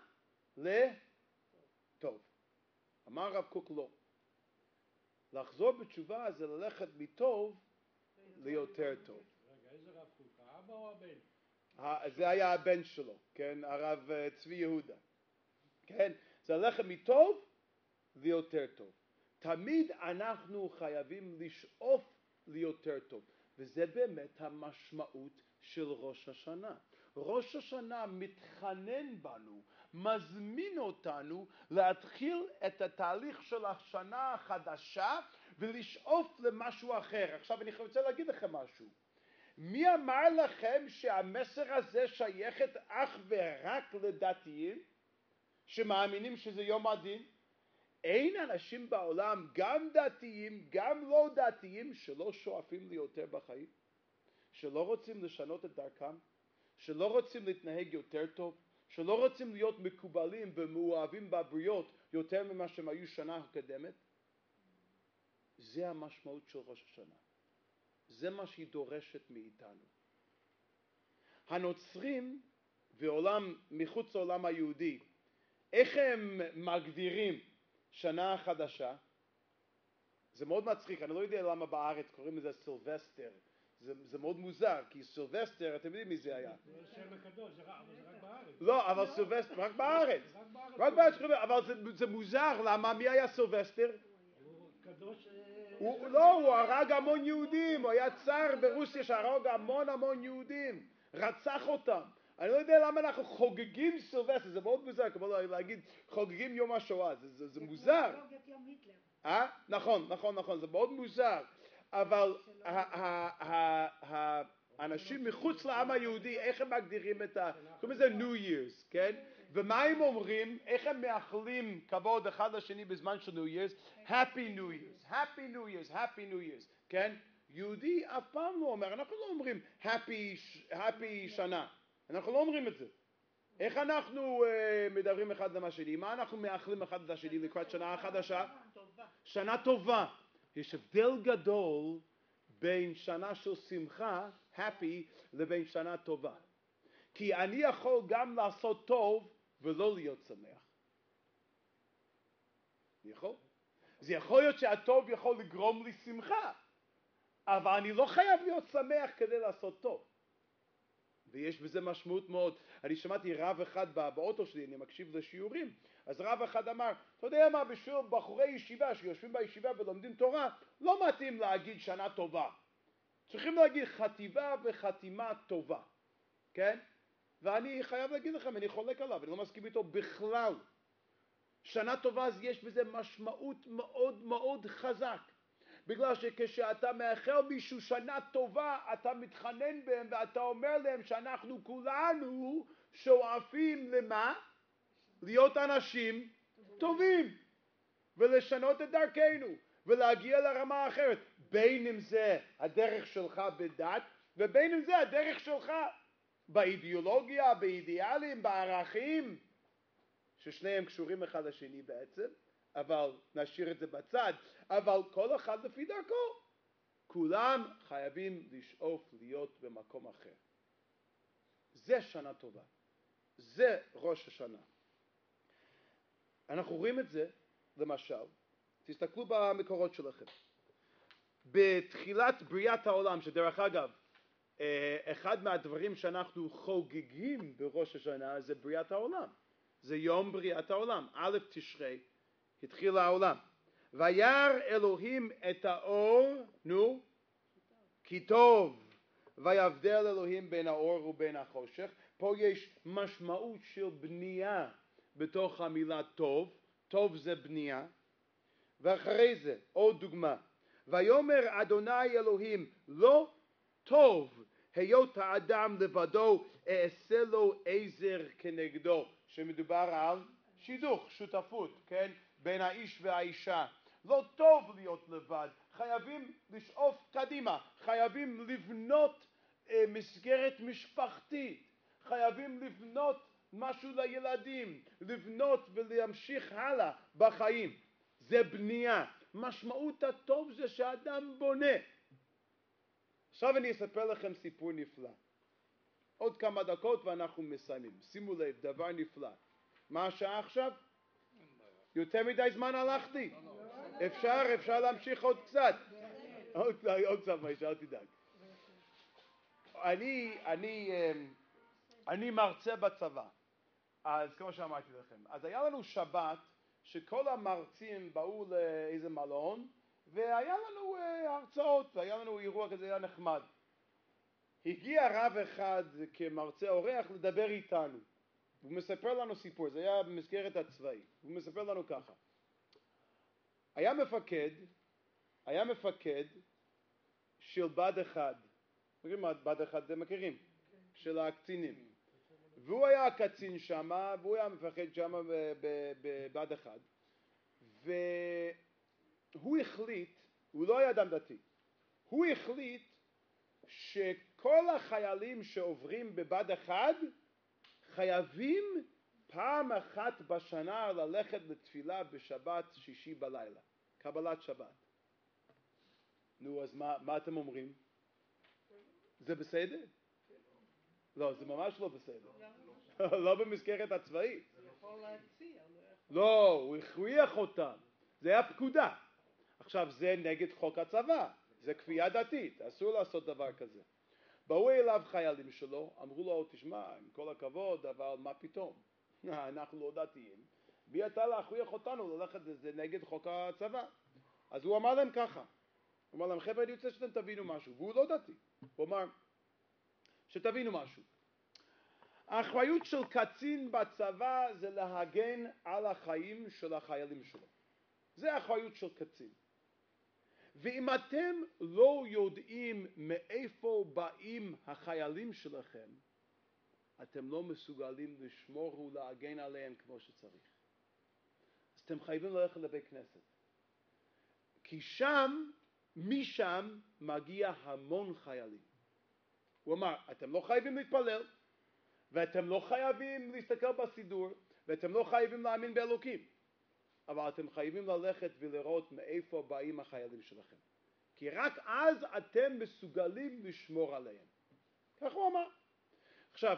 לטוב. אמר הרב קוק לא. לחזור בתשובה זה ללכת מטוב ליותר טוב. רגע, איזה רב קוק? האבא או הבן? זה היה הבן שלו, כן? הרב צבי יהודה. כן? זה ללכת מטוב ליותר טוב. תמיד אנחנו חייבים לשאוף ליותר טוב. וזה באמת המשמעות של ראש השנה. ראש השנה מתחנן בנו, מזמין אותנו להתחיל את התהליך של השנה החדשה ולשאוף למשהו אחר. עכשיו אני רוצה להגיד לכם משהו. מי אמר לכם שהמסר הזה שייכת אך ורק לדתיים שמאמינים שזה יום הדין? אין אנשים בעולם, גם דתיים, גם לא דתיים, שלא שואפים ליותר בחיים, שלא רוצים לשנות את דרכם, שלא רוצים להתנהג יותר טוב, שלא רוצים להיות מקובלים ומאוהבים בבריות יותר ממה שהם היו שנה הקודמת. זה המשמעות של ראש השנה. זה מה שהיא דורשת מאיתנו. הנוצרים ועולם מחוץ לעולם היהודי, איך הם מגדירים שנה חדשה? זה מאוד מצחיק, אני לא יודע למה בארץ קוראים לזה סילבסטר. זה מאוד מוזר, כי סילבסטר, אתם יודעים מי זה היה? זה שם הקדוש, זה רק בארץ. לא, אבל סילבסטר, רק בארץ. רק בארץ, אבל זה מוזר, למה? מי היה סילבסטר? הוא קדוש... לא, הוא הרג המון יהודים, הוא היה צר ברוסיה שהרג המון יהודים, רצח אותם. אני לא יודע למה אנחנו חוגגים סילבסטר, זה מאוד מוזר, כמו להגיד חוגגים יום השואה, זה מוזר. נכון, זה מאוד מוזר. אבל האנשים מחוץ לעם היהודי, איך הם מגדירים את קוראים לזה New Year's, כן? ומה הם אומרים? איך הם מאחלים כבוד אחד לשני בזמן של New Year's? Happy New Year's, Happy New Year's, Happy New Year's, כן? יהודי אף פעם לא אומר, אנחנו לא אומרים Happy שנה, אנחנו לא אומרים את זה. איך אנחנו מדברים אחד למה שני? מה אנחנו מאחלים אחד לשני לקראת שנה החדשה? שנה טובה. יש הבדל גדול בין שנה של שמחה, happy, לבין שנה טובה. כי אני יכול גם לעשות טוב ולא להיות שמח? יכול? זה יכול להיות שהטוב יכול לגרום לי שמחה, אבל אני לא חייב להיות שמח כדי לעשות טוב. ויש בזה משמעות מאוד. אני שמעתי רב אחד באוטו שלי, אני מקשיב לשיעורים, אז רב אחד אמר, אתה יודע מה, בשביל בחורי ישיבה שיושבים בישיבה ולומדים תורה, לא מתאים להגיד שנה טובה. צריכים להגיד חטיבה וחתימה טובה. כן? ואני חייב להגיד לכם, אני חולק עליו, אני לא מסכים איתו בכלל. שנה טובה, אז יש בזה משמעות מאוד מאוד חזק. בגלל שכשאתה מאחל מישהו שנה טובה, אתה מתחנן בהם ואתה אומר להם שאנחנו כולנו שואפים למה? להיות אנשים טובים ולשנות את דרכנו ולהגיע לרמה אחרת. בין אם זה הדרך שלך בדת ובין אם זה הדרך שלך באידיאולוגיה, באידיאלים, בערכים, ששניהם קשורים אחד לשני בעצם, אבל נשאיר את זה בצד, אבל כל אחד לפי דרכו. כולם חייבים לשאוף להיות במקום אחר. זה שנה טובה. זה ראש השנה. אנחנו רואים את זה, למשל, תסתכלו במקורות שלכם. בתחילת בריאת העולם, שדרך אגב, אחד מהדברים שאנחנו חוגגים בראש השנה זה בריאת העולם. זה יום בריאת העולם. א' תשרי, התחיל העולם. וירא אלוהים את האור, כי טוב. ויבדל אלוהים בין האור ובין החושך. פה יש משמעות של בנייה בתוך המילה טוב. טוב זה בנייה. ואחרי זה, עוד דוגמה. ויאמר אדוני אלוהים, לא טוב היות האדם לבדו, אעשה לו עזר כנגדו. שמדובר על שידוך, שותפות, כן? בין האיש והאישה. לא טוב להיות לבד, חייבים לשאוף קדימה, חייבים לבנות מסגרת משפחתית, חייבים לבנות משהו לילדים, לבנות ולהמשיך הלאה בחיים. זה בנייה. משמעות הטוב זה שאדם בונה. עכשיו אני אספר לכם סיפור נפלא. עוד כמה דקות ואנחנו מסיימים. שימו לב, דבר נפלא. מה השעה עכשיו? יותר מדי זמן הלכתי. אפשר להמשיך עוד קצת. עוד קצת, אל תדאג. אני מרצה בצבא. אז כמו שאמרתי לכם. אז היה לנו שבת שכל המרצים באו לאיזה מלון, והיה לנו הרצאות, והיה לנו אירוע כזה, היה נחמד. הגיע רב אחד כמרצה אורח לדבר איתנו. הוא מספר לנו סיפור, זה היה במסגרת הצבאי. הוא מספר לנו ככה. היה מפקד של בד אחד. מכירים מה בד אחד? זה מכירים? של הקצינים. והוא היה הקצין שם, והוא היה מפקד שם בבד אחד. והוא החליט, הוא לא היה אדם דתי, הוא החליט שכל החיילים שעוברים בבד אחד חייבים פעם אחת בשנה ללכת לתפילה בשבת שישי בלילה, קבלת שבת. נו, אז מה אתם אומרים? זה בסדר? לא, זה ממש לא בסדר. לא במסגרת הצבאית. לא, הוא הכריח אותם. זה היה פקודה. עכשיו זה נגד חוק הצבא. זה כפייה דתית. אסור לעשות דבר כזה. באו אליו חיילים שלו, אמרו לו, תשמע, עם כל הכבוד, אבל מה פתאום? אנחנו לא דתיים. מי אתה להכריח אותנו ללכת, זה נגד חוק הצבא. אז הוא אמר להם ככה. הוא אמר להם, חבר'ה, אני רוצה שאתם תבינו משהו. והוא לא דתי. הוא אמר, שתבינו משהו. האחריות של קצין בצבא זה להגן על החיים של החיילים שלו. זה האחריות של קצין. ואם אתם לא יודעים מאיפה באים החיילים שלכם, אתם לא מסוגלים לשמור ולהגן עליהם כמו שצריך. אז אתם חייבים ללכת לבית כנסת. כי משם מגיע המון חיילים. הוא אמר, אתם לא חייבים להתפלל, ואתם לא חייבים להסתכל בסידור, ואתם לא חייבים להאמין באלוקים. אבל אתם חייבים ללכת ולראות מאיפה באים החיילים שלכם. כי רק אז אתם מסוגלים לשמור עליהם. כך הוא אמר. עכשיו,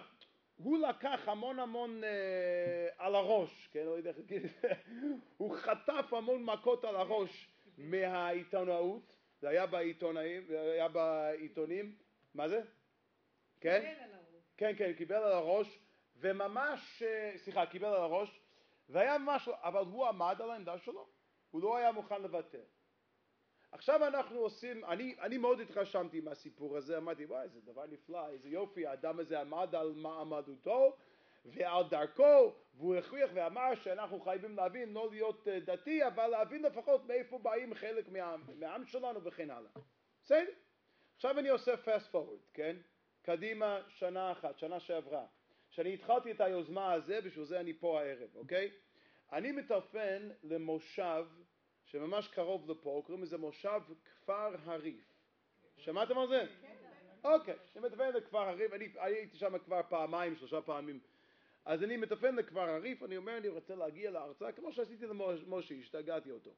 הוא לקח המון על הראש, כן, לא יודע איך להגיד, הוא חטף המון מכות על הראש מהעיתונאות, זה היה בעיתונים, מה זה? כן? כן, קיבל על הראש, וממש, קיבל על הראש, והיה ממש, אבל הוא עמד על העמדה שלו, הוא לא היה מוכן לוותר. עכשיו אנחנו עושים, אני מאוד התרשמתי מהסיפור הזה, אמרתי וואי זה דבר נפלא, איזה יופי, האדם הזה עמד על מעמדותו ועל דרכו, והוא הכריח ואמר שאנחנו חייבים להבין, לא להיות דתי, אבל להבין לפחות מאיפה באים חלק מהעם שלנו וכן הלאה. בסדר? עכשיו אני עושה fast forward, כן? קדימה שנה אחת, שנה שעברה. כשאני התחלתי את היוזמה הזה, בשביל זה אני פה הערב, אוקיי? אני מטלפן למושב שממש קרוב לפה, קוראים לזה מושב כפר הריף. שמעתם על זה? אוקיי, אני מטלפן לכפר הריף, אני הייתי שם כבר פעמיים, 3 פעמים. אז אני מטלפן לכפר הריף, אני אומר, אני רוצה להגיע להרצאה, כמו שעשיתי למשה, השתגעתי אותו.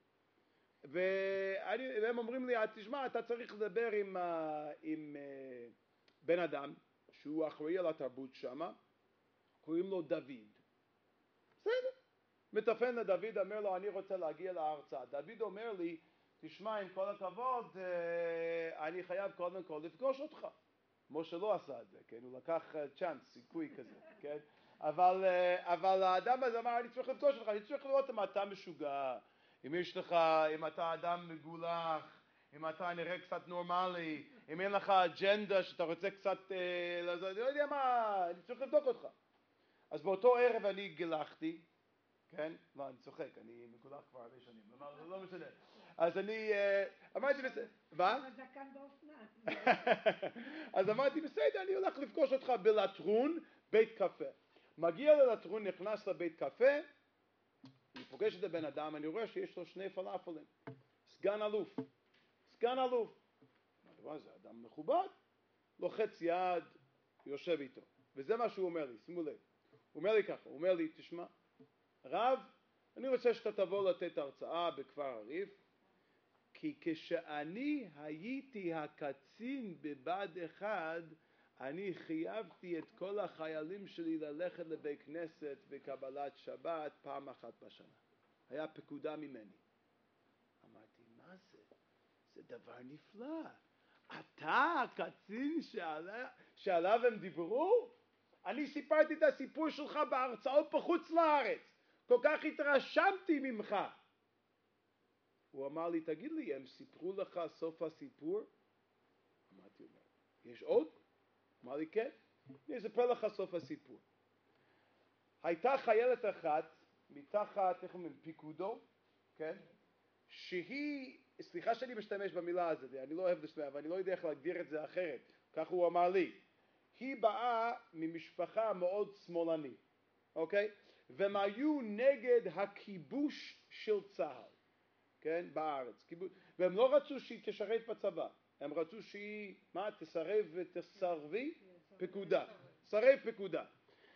והם אומרים לי, תשמע, אתה צריך לדבר עם בן אדם, שהוא אחראי על התרבות שם, קוראים לו דוד. בסדר. מטלפן לדוד, אומר לו, אני רוצה להגיע להרצאה. דוד אומר לי, תשמע, עם כל הכבוד, אני חייב קודם כל לפגוש אותך. משה לא עשה את זה, כן? הוא לקח צ'אנס, סיכוי כזה, כן? אבל האדם הזה אמר, אני צריך לפגוש אותך, אני צריך לראות אם אתה משוגע, אם אתה אדם מגולח, אם אתה נראה קצת נורמלי, אם אין לך אג'נדה שאתה רוצה קצת, אני לא יודע מה, אני צריך לבדוק אותך. אז באותו ערב אני גילחתי, כן? לא, אני צוחק, אני מגולח כבר הרבה שנים, אבל לא משנה. אז אני אמרתי בסדר, מה? הזקן באופנה. אז אמרתי בסדר, אני הולך לפגוש אותך בלטרון, בית קפה. מגיע ללטרון, נכנס לבית קפה, אני פוגש את הבן אדם, אני רואה שיש לו 2 פלאפלים. סגן אלוף. זה אדם מכובד, לוחץ יד, יושב איתו. וזה מה שהוא אומר לי, שימו לב. הוא אומר לי ככה, הוא אומר לי, תשמע, רב, אני רוצה שאתה תבוא לתת הרצאה בכפר הריף, כי כשאני הייתי הקצין בבה"ד 1, אני חייבתי את כל החיילים שלי ללכת לבית כנסת בקבלת שבת פעם אחת בשנה. היה פקודה ממני. אמרתי, מה זה? זה דבר נפלא. אתה הקצין שעליו הם דיברו? אני סיפרתי את הסיפור שלך בהרצאות בחוץ לארץ. כל כך התרשמתי ממך. הוא אמר לי, תגיד לי, הם סיפרו לך סוף הסיפור? אמרתי, יש עוד? אמר לי, כן. אני אספר לך סוף הסיפור. הייתה חיילת אחת, מתחת, איך אומרים, פיקודו, כן? שהיא, סליחה שאני משתמש במילה הזאת, אני לא אוהב לשמוע, אבל אני לא יודע איך להגדיר את זה אחרת. כך הוא אמר לי. היא באה ממשפחה מאוד שמאלני, אוקיי? והם היו נגד הכיבוש של צה"ל, כן? בארץ. והם לא רצו שהיא תשרת בצבא. הם רצו שהיא, תסרב ותסרבי? פקודה. סרב פקודה.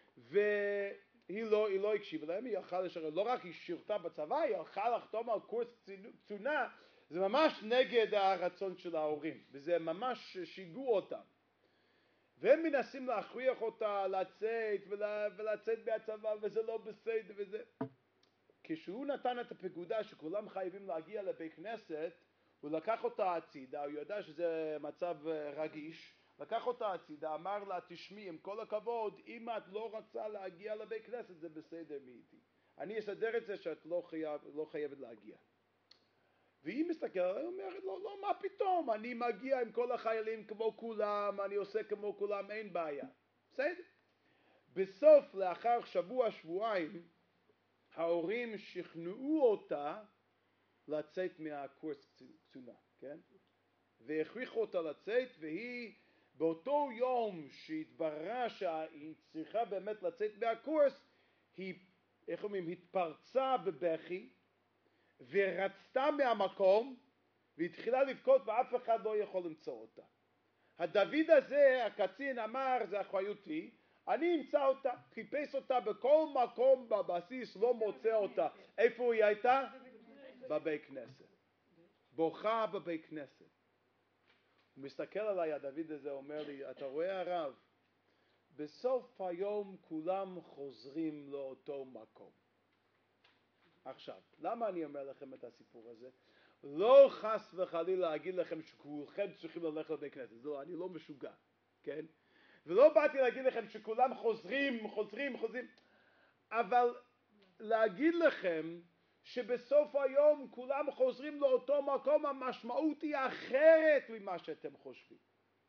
והיא לא הקשיבה להם, היא הלכה לשרת. לא רק היא שירתה בצבא, היא הלכה לחתום על קורס קצונה. זה ממש נגד הרצון של ההורים. וזה ממש שיגעו אותם. והם מנסים להכריח אותה לצאת ולצאת מהצבא, וזה לא בסדר וזה. כשהוא נתן את הפקודה שכולם חייבים להגיע לבית כנסת, הוא לקח אותה הצידה, הוא ידע שזה מצב רגיש, לקח אותה הצידה, אמר לה, תשמעי, עם כל הכבוד, אם את לא רוצה להגיע לבית כנסת, זה בסדר מאיתי. אני אסדר את זה שאת לא חייבת להגיע. והיא מסתכלת, היא אומרת, לא, מה פתאום, אני מגיע עם כל החיילים כמו כולם, אני עושה כמו כולם, אין בעיה. בסדר? בסוף, לאחר שבועיים, ההורים שכנעו אותה לצאת מהקורס קצונה, כן? והכריחו אותה לצאת, והיא באותו יום שהתבררה שהיא צריכה באמת לצאת מהקורס, היא, איך אומרים, התפרצה בבכי, ורצתה מהמקום, והתחילה לבכות ואף אחד לא יכול למצוא אותה. הדוד הזה, הקצין, אמר, זה אחריותי, אני אמצא אותה, חיפש אותה בכל מקום בבסיס, לא מוצא אותה. איפה היא הייתה? בבית כנסת. בוכה בבית כנסת. הוא מסתכל עליי, הדוד הזה אומר לי, אתה רואה הרב, בסוף היום כולם חוזרים לאותו מקום. עכשיו, למה אני אומר לכם את הסיפור הזה? לא חס וחלילה להגיד לכם שכולכם צריכים ללכת לבית כנסת, לא, אני לא משוגע, כן? ולא באתי להגיד לכם שכולם חוזרים, אבל להגיד לכם שבסוף היום כולם חוזרים לאותו מקום, המשמעות היא אחרת ממה שאתם חושבים.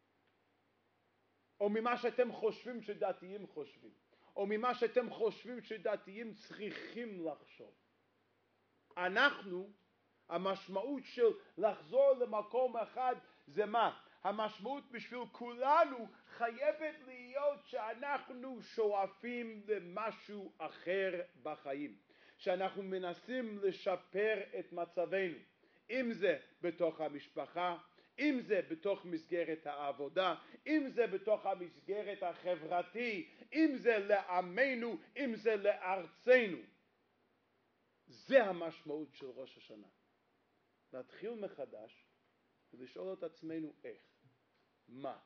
או ממה שאתם חושבים שדתיים חושבים. או ממה שאתם חושבים שדתיים צריכים לחשוב. אנחנו, המשמעות של לחזור למקום אחד זה מה? המשמעות בשביל כולנו חייבת להיות שאנחנו שואפים למשהו אחר בחיים. שאנחנו מנסים לשפר את מצבנו. אם זה בתוך המשפחה, אם זה בתוך מסגרת העבודה, אם זה בתוך המסגרת החברתי, אם זה לעמנו, אם זה לארצנו. זה המשמעות של ראש השנה. להתחיל מחדש ולשאול את עצמנו איך, מה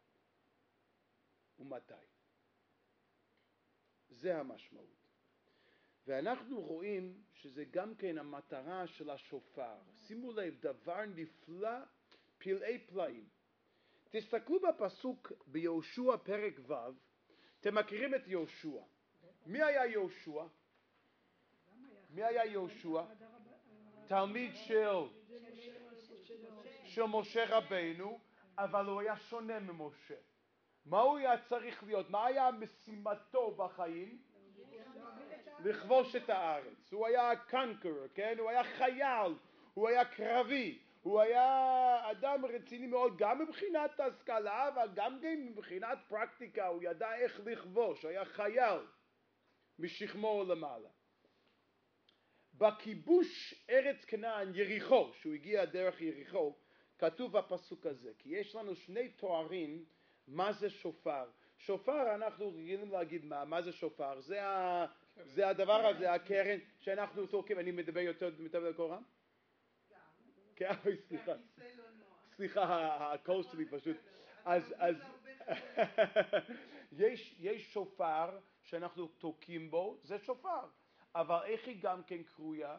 ומתי. זה המשמעות. ואנחנו רואים שזה גם כן המטרה של השופר. שימו לב, דבר נפלא, פלאי פלאים. תסתכלו בפסוק ביהושע פרק ו', אתם מכירים את יהושע. מי היה יהושע? מי היה יהושע? תלמיד של משה רבינו, אבל הוא היה שונה ממשה. מה הוא היה צריך להיות? מה היה משימתו בחיים? לכבוש את הארץ. הוא היה קונקרר, כן? הוא היה חייל, הוא היה קרבי, הוא היה אדם רציני מאוד, גם מבחינת השכלה, אבל גם מבחינת פרקטיקה, הוא ידע איך לכבוש, היה חייל משכמו למעלה. בכיבוש ארץ כנען, יריחו, שהוא הגיע דרך יריחו, כתוב בפסוק הזה, כי יש לנו שני תוארים, מה זה שופר? שופר, אנחנו רגילים להגיד מה זה שופר? זה הדבר הזה, הקרן שאנחנו תורקים. אני מדבר יותר לקורם? כן, סליחה, הקול שלי פשוט. אז יש שופר שאנחנו תורקים בו, זה שופר. אבל איך היא גם כן קרויה?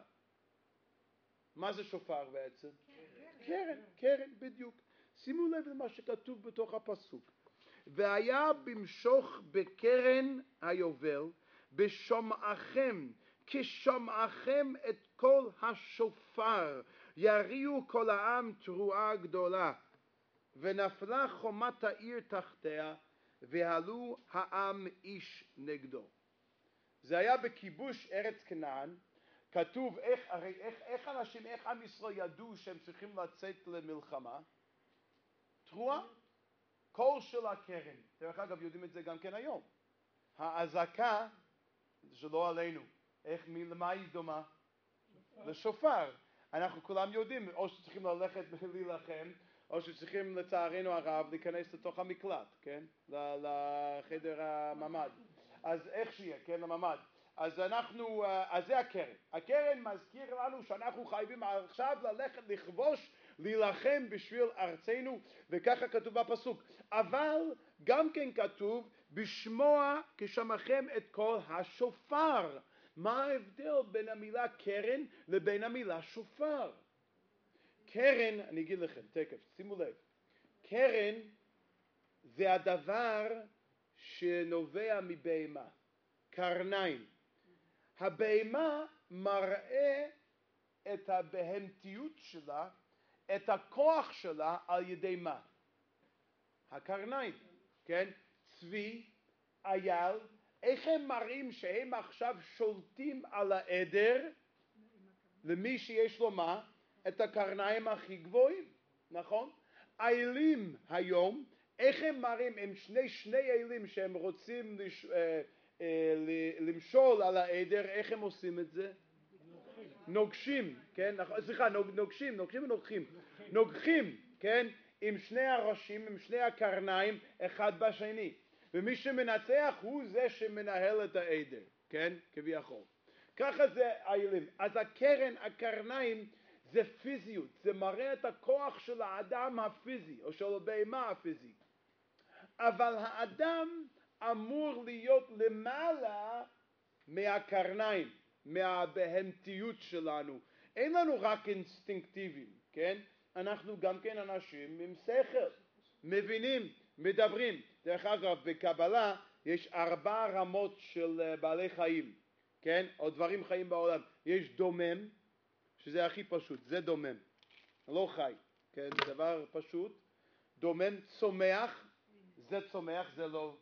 מה זה שופר בעצם? קרן, בדיוק. שימו לב למה שכתוב בתוך הפסוק. והיה במשוך בקרן היובל בשומעכם, כשומעכם את כל השופר, יריעו כל העם תרועה גדולה, ונפלה חומת העיר תחתיה, ועלו העם איש נגדו. זה היה בכיבוש ארץ כנען. כתוב איך אנשים, איך עם ישראל ידעו שהם צריכים לצאת למלחמה? תרועה. קול של הקרן. דרך אגב, יודעים את זה גם כן היום. האזעקה, שלא עלינו, למה היא דומה? לשופר. אנחנו כולם יודעים, או שצריכים ללכת ולהילחם, או שצריכים לצערנו הרב להיכנס לתוך המקלט, כן? לחדר הממ"ד. אז איך שיהיה, כן? לממ"ד. אז זה הקרן. הקרן מזכיר לנו שאנחנו חייבים עכשיו ללכת לכבוש, להילחם בשביל ארצנו, וככה כתוב בפסוק. אבל גם כן כתוב, בשמוע כשמעכם את כל השופר. מה ההבדל בין המילה קרן לבין המילה שופר? קרן, אני אגיד לכם, תכף, שימו לב. קרן זה הדבר שנובע מבהמה, קרניים. הבהמה מראה את הבהמתיות שלה, את הכוח שלה על ידי מה? הקרניים, כן? צבי, אייל, איך הם מראים שהם עכשיו שולטים על העדר? למי שיש לו מה? את הקרניים הכי גבוהים, נכון? איילים היום, איך הם מראים? הם שני איילים שהם רוצים למשול על העדר, איך הם עושים את זה? נוגשים, כן? סליחה, נוגשים ונוגחים. נוגחים, כן? עם שני הראשים, עם שני הקרניים, אחד בשני. ומי שמנצח הוא זה שמנהל את העדר, כן? כביכול. ככה זה איילים. אז הקרניים זה פיזיות, זה מראה את הכוח של האדם הפיזי, או של הבהמה הפיזי. אבל האדם אמור להיות למעלה מהקרניים, מהבהמתיות שלנו. אין לנו רק אינסטינקטיבים, כן? אנחנו גם כן אנשים עם שכל, מבינים, מדברים. דרך אגב, בקבלה יש 4 רמות של בעלי חיים, כן? או דברים חיים בעולם. יש דומם, שזה הכי פשוט, זה דומם, לא חי, כן? זה דבר פשוט. דומם, צומח, זה צומח, זה לא.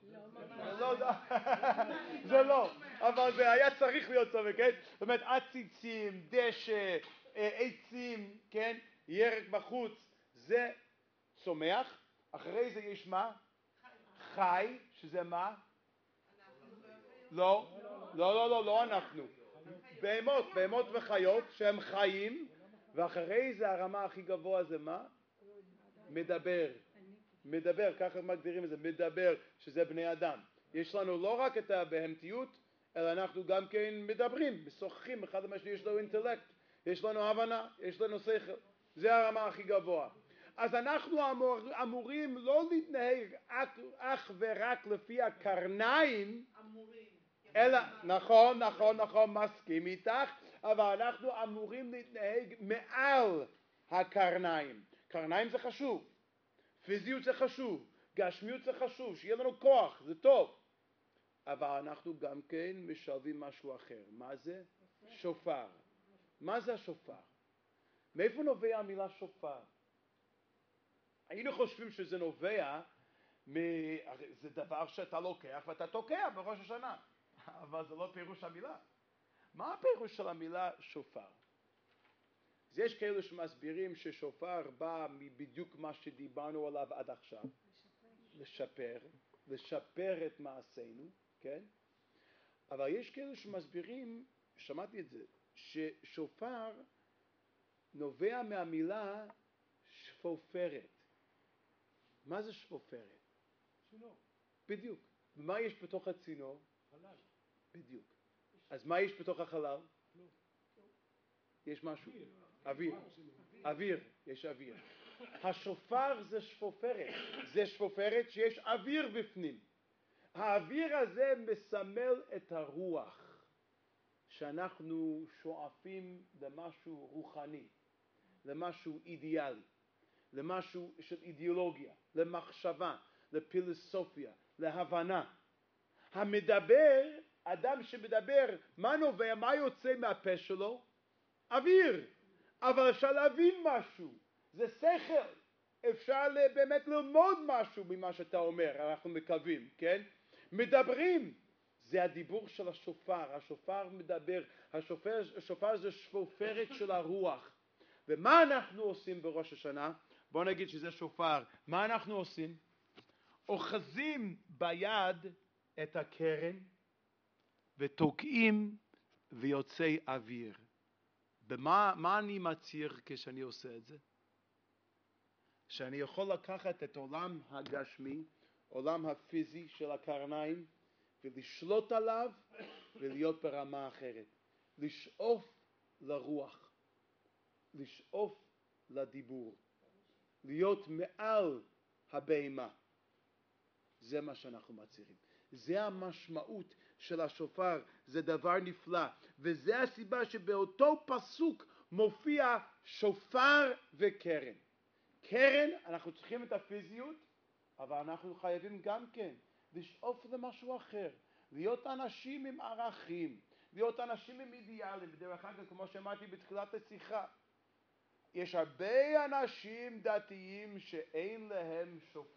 זה לא, אבל זה היה צריך להיות צומח, כן? זאת אומרת, עציצים, דשא, עצים, כן? ירק בחוץ, זה צומח. אחרי זה יש מה? חי, שזה מה? לא, לא, לא, לא, לא אנחנו. בהמות וחיות שהם חיים, ואחרי זה הרמה הכי גבוה זה מה? מדבר. מדבר, ככה מגדירים את זה, מדבר, שזה בני אדם. יש לנו לא רק את הבהמתיות, אלא אנחנו גם כן מדברים, משוחחים, אחד עם השני יש לו אינטלקט, יש לנו הבנה, יש לנו שכל. זה הרמה הכי גבוה. אז אנחנו אמורים לא להתנהג אך ורק לפי הקרניים, אלא, נכון, נכון, נכון, מסכים איתך, אבל אנחנו אמורים להתנהג מעל הקרניים. קרניים זה חשוב, פיזיות זה חשוב, גשמיות זה חשוב, שיהיה לנו כוח, זה טוב. אבל אנחנו גם כן משלבים משהו אחר. מה זה? שופר. מה זה השופר? מאיפה נובע המילה שופר? היינו חושבים שזה נובע, זה דבר שאתה לוקח ואתה תוקע בראש השנה. אבל זה לא פירוש המילה. מה הפירוש של המילה שופר? אז יש כאלה שמסבירים ששופר בא מבדיוק מה שדיברנו עליו עד עכשיו. לשפר את מעשינו, כן? אבל יש כאלה שמסבירים, שמעתי את זה, ששופר נובע מהמילה שפופרת. מה זה שפופרת? צינור. בדיוק. ומה יש בתוך הצינור? חלל. בדיוק. אז מה יש בתוך החלל? כלום. יש משהו. אוויר. אוויר. יש אוויר. השופר זה שפופרת. זה שפופרת שיש אוויר בפנים. האוויר הזה מסמל את הרוח שאנחנו שואפים למשהו רוחני, למשהו אידיאלי, למשהו של אידיאולוגיה, למחשבה, לפילוסופיה, להבנה. המדבר, אדם שמדבר, מה נובע, מה יוצא מהפה שלו? אוויר. אבל אפשר להבין משהו, זה שכל. אפשר באמת ללמוד משהו ממה שאתה אומר, אנחנו מקווים, כן? מדברים, זה הדיבור של השופר, השופר מדבר, השופר זה שפופרת של הרוח. ומה אנחנו עושים בראש השנה? בוא נגיד שזה שופר, מה אנחנו עושים? אוחזים ביד את הקרן ותוקעים ויוצא אוויר. מה אני מצהיר כשאני עושה את זה? שאני יכול לקחת את עולם הגשמי, עולם הפיזי של הקרניים, ולשלוט עליו ולהיות ברמה אחרת. לשאוף לרוח, לשאוף לדיבור, להיות מעל הבהמה. זה מה שאנחנו מצהירים. זה המשמעות של השופר, זה דבר נפלא. וזה הסיבה שבאותו פסוק מופיע שופר וקרן. קרן, אנחנו צריכים את הפיזיות, אבל אנחנו חייבים גם כן לשאוף למשהו אחר. להיות אנשים עם ערכים, להיות אנשים עם אידיאלים. בדרך אגב, כמו שאמרתי בתחילת השיחה, יש הרבה אנשים דתיים שאין להם שופר.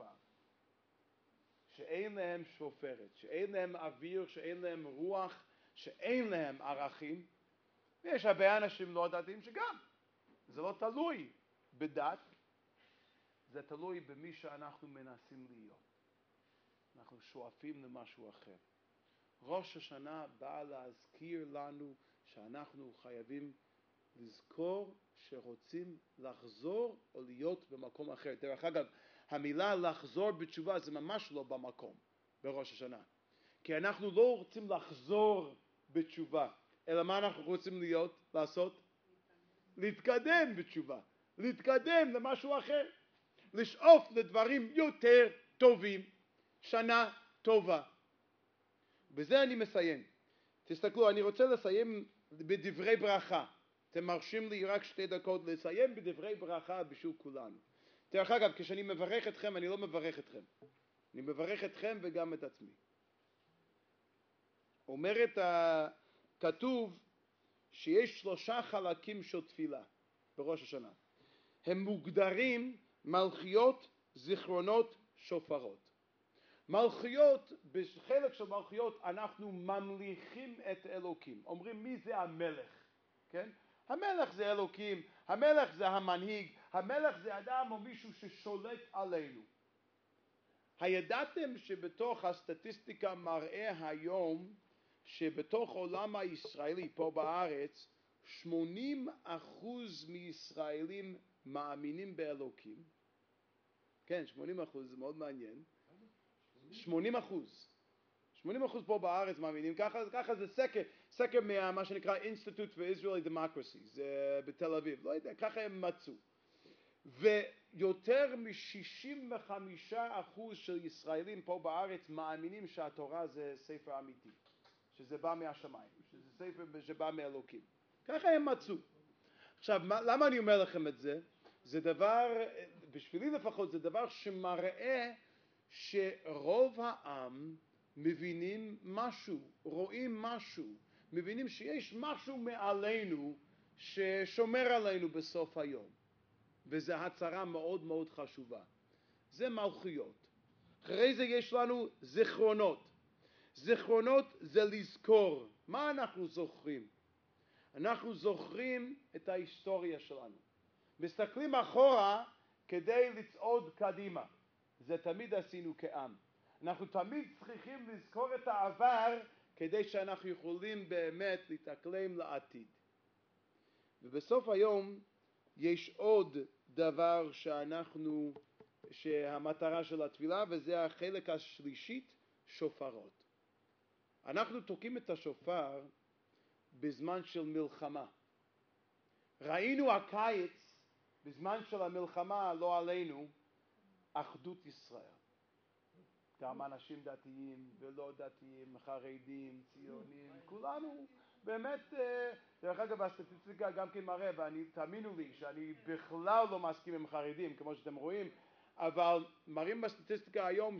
שאין להם שופרת, שאין להם אוויר, שאין להם רוח, שאין להם ערכים. ויש הרבה אנשים לא דתיים שגם. זה לא תלוי בדת, זה תלוי במי שאנחנו מנסים להיות. אנחנו שואפים למשהו אחר. ראש השנה בא להזכיר לנו שאנחנו חייבים לזכור שרוצים לחזור או להיות במקום אחר. דרך אגב, המילה לחזור בתשובה זה ממש לא במקום בראש השנה. כי אנחנו לא רוצים לחזור בתשובה, אלא מה אנחנו רוצים לעשות? להתקדם בתשובה. להתקדם למשהו אחר. לשאוף לדברים יותר טובים. שנה טובה. בזה אני מסיים. תסתכלו, אני רוצה לסיים בדברי ברכה. אתם מרשים לי רק 2 דקות לסיים בדברי ברכה בשביל כולנו. דרך אגב, כשאני מברך אתכם, אני לא מברך אתכם. אני מברך אתכם וגם את עצמי. אומרת, כתוב שיש 3 חלקים של תפילה בראש השנה. הם מוגדרים מלכויות, זיכרונות, שופרות. מלכויות, בחלק של מלכויות אנחנו ממליכים את אלוקים. אומרים מי זה המלך, כן? המלך זה אלוקים, המלך זה המנהיג, המלך זה אדם או מישהו ששולט עלינו. הידעתם שבתוך הסטטיסטיקה מראה היום שבתוך עולם הישראלי פה בארץ 80% מישראלים מאמינים באלוקים? כן, 80%, זה מאוד מעניין. 80% פה בארץ מאמינים, ככה זה סקר מה שנקרא Institute for Israeli Democracy, זה בתל אביב, לא יודע, ככה הם מצאו. ויותר מ-65% של ישראלים פה בארץ מאמינים שהתורה זה ספר אמיתי, שזה בא מהשמיים, שזה ספר שבא מאלוקים. ככה הם מצאו. עכשיו, למה אני אומר לכם את זה? זה דבר, בשבילי לפחות, זה דבר שמראה שרוב העם מבינים משהו, רואים משהו, מבינים שיש משהו מעלינו ששומר עלינו בסוף היום. וזו הצהרה מאוד מאוד חשובה. זה מלכויות. אחרי זה יש לנו זיכרונות. זיכרונות זה לזכור. מה אנחנו זוכרים? אנחנו זוכרים את ההיסטוריה שלנו. מסתכלים אחורה כדי לצעוד קדימה. זה תמיד עשינו כעם. אנחנו תמיד צריכים לזכור את העבר כדי שאנחנו יכולים באמת להתאקלם לעתיד. ובסוף היום יש עוד דבר שהמטרה של התפילה, וזה החלק השלישית, שופרות. אנחנו תוקעים את השופר בזמן של מלחמה. ראינו הקיץ בזמן של המלחמה, לא עלינו, אחדות ישראל. גם אנשים דתיים ולא דתיים, חרדים, ציונים, כולנו באמת, דרך אגב הסטטיסטיקה גם כן מראה, ואני תאמינו לי שאני בכלל לא מסכים עם חרדים כמו שאתם רואים, אבל מראים בסטטיסטיקה היום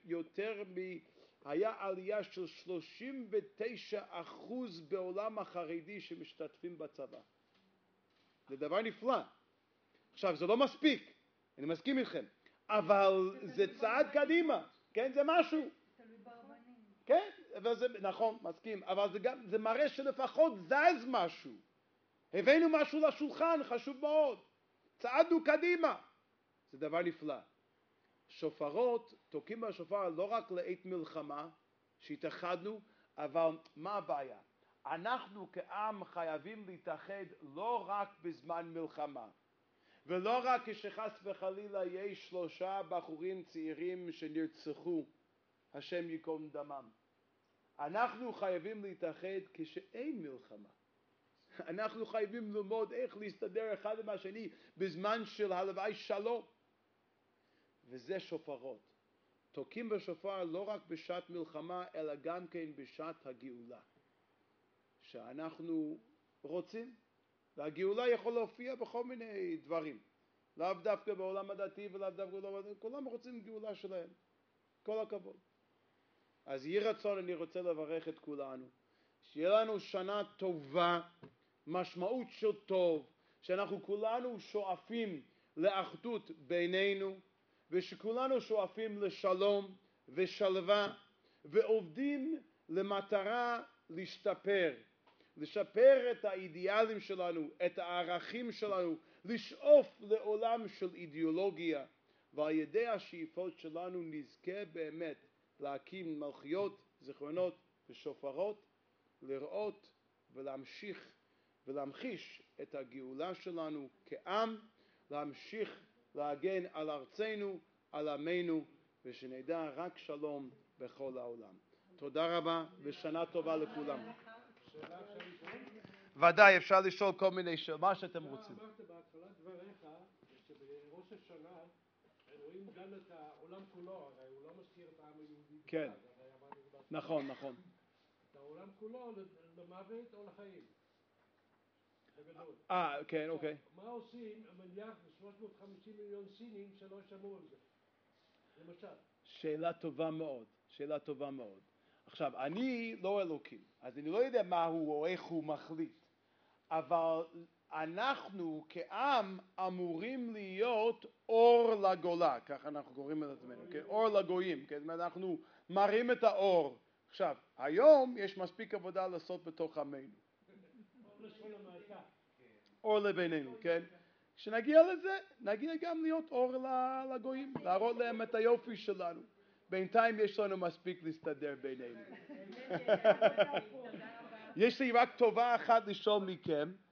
היה עלייה של 39% בעולם החרדי שמשתתפים בצבא. זה דבר נפלא. עכשיו זה לא מספיק, אני מסכים איתכם, אבל זה צעד קדימה, כן, זה משהו. כן, וזה, נכון, מסכים, אבל זה מראה שלפחות זז משהו. הבאנו משהו לשולחן, חשוב מאוד. צעדנו קדימה. זה דבר נפלא. שופרות, תוקעים בשופר לא רק לעת מלחמה, שהתאחדנו, אבל מה הבעיה? אנחנו כעם חייבים להתאחד לא רק בזמן מלחמה, ולא רק כשחס וחלילה יש 3 בחורים צעירים שנרצחו, השם ייקום דמם. אנחנו חייבים להתאחד כשאין מלחמה. אנחנו חייבים ללמוד איך להסתדר אחד עם השני בזמן של הלוואי שלום. וזה שופרות. תוקעים בשופר לא רק בשעת מלחמה, אלא גם כן בשעת הגאולה. שאנחנו רוצים. והגאולה יכול להופיע בכל מיני דברים. לאו דווקא בעולם הדתי ולאו דווקא בעולם הדתי. כולם רוצים גאולה שלהם. כל הכבוד. אז יהי רצון, אני רוצה לברך את כולנו. שיהיה לנו שנה טובה, משמעות של טוב, שאנחנו כולנו שואפים לאחדות בינינו, ושכולנו שואפים לשלום ושלווה, ועובדים למטרה להשתפר. לשפר את האידיאלים שלנו, את הערכים שלנו, לשאוף לעולם של אידיאולוגיה, ועל ידי השאיפות שלנו נזכה באמת להקים מלכויות, זיכרונות ושופרות, לראות ולהמשיך ולהמחיש את הגאולה שלנו כעם, להמשיך להגן על ארצנו, על עמנו, ושנדע רק שלום בכל העולם. תודה רבה ושנה טובה לכולם. ודאי, אפשר לשאול כל מיני שאלות, מה שאתם רוצים. אמרת בהתחלת דבריך שבראש השנה רואים גם את העולם כולו, הרי הוא לא מזכיר את העם היהודי. כן, נכון, נכון. העולם כולו למוות או לחיים. בגדול. כן, אוקיי. מה עושים המיליארד ו-350 מיליון סינים שלא שמעו על זה? למשל. שאלה טובה מאוד, שאלה טובה מאוד. עכשיו, אני לא אלוקים, אז אני לא יודע מה הוא או איך הוא מחליט, אבל אנחנו כעם אמורים להיות אור לגולה, ככה אנחנו קוראים את עצמנו, אור לגויים, אנחנו מראים את האור. עכשיו, היום יש מספיק עבודה לעשות בתוך עמנו. אור לבינינו, כן? כשנגיע לזה, נגיע גם להיות אור לגויים, להראות להם את היופי שלנו. בינתיים יש לנו מספיק להסתדר בינינו. יש לי רק טובה אחת לשאול מכם.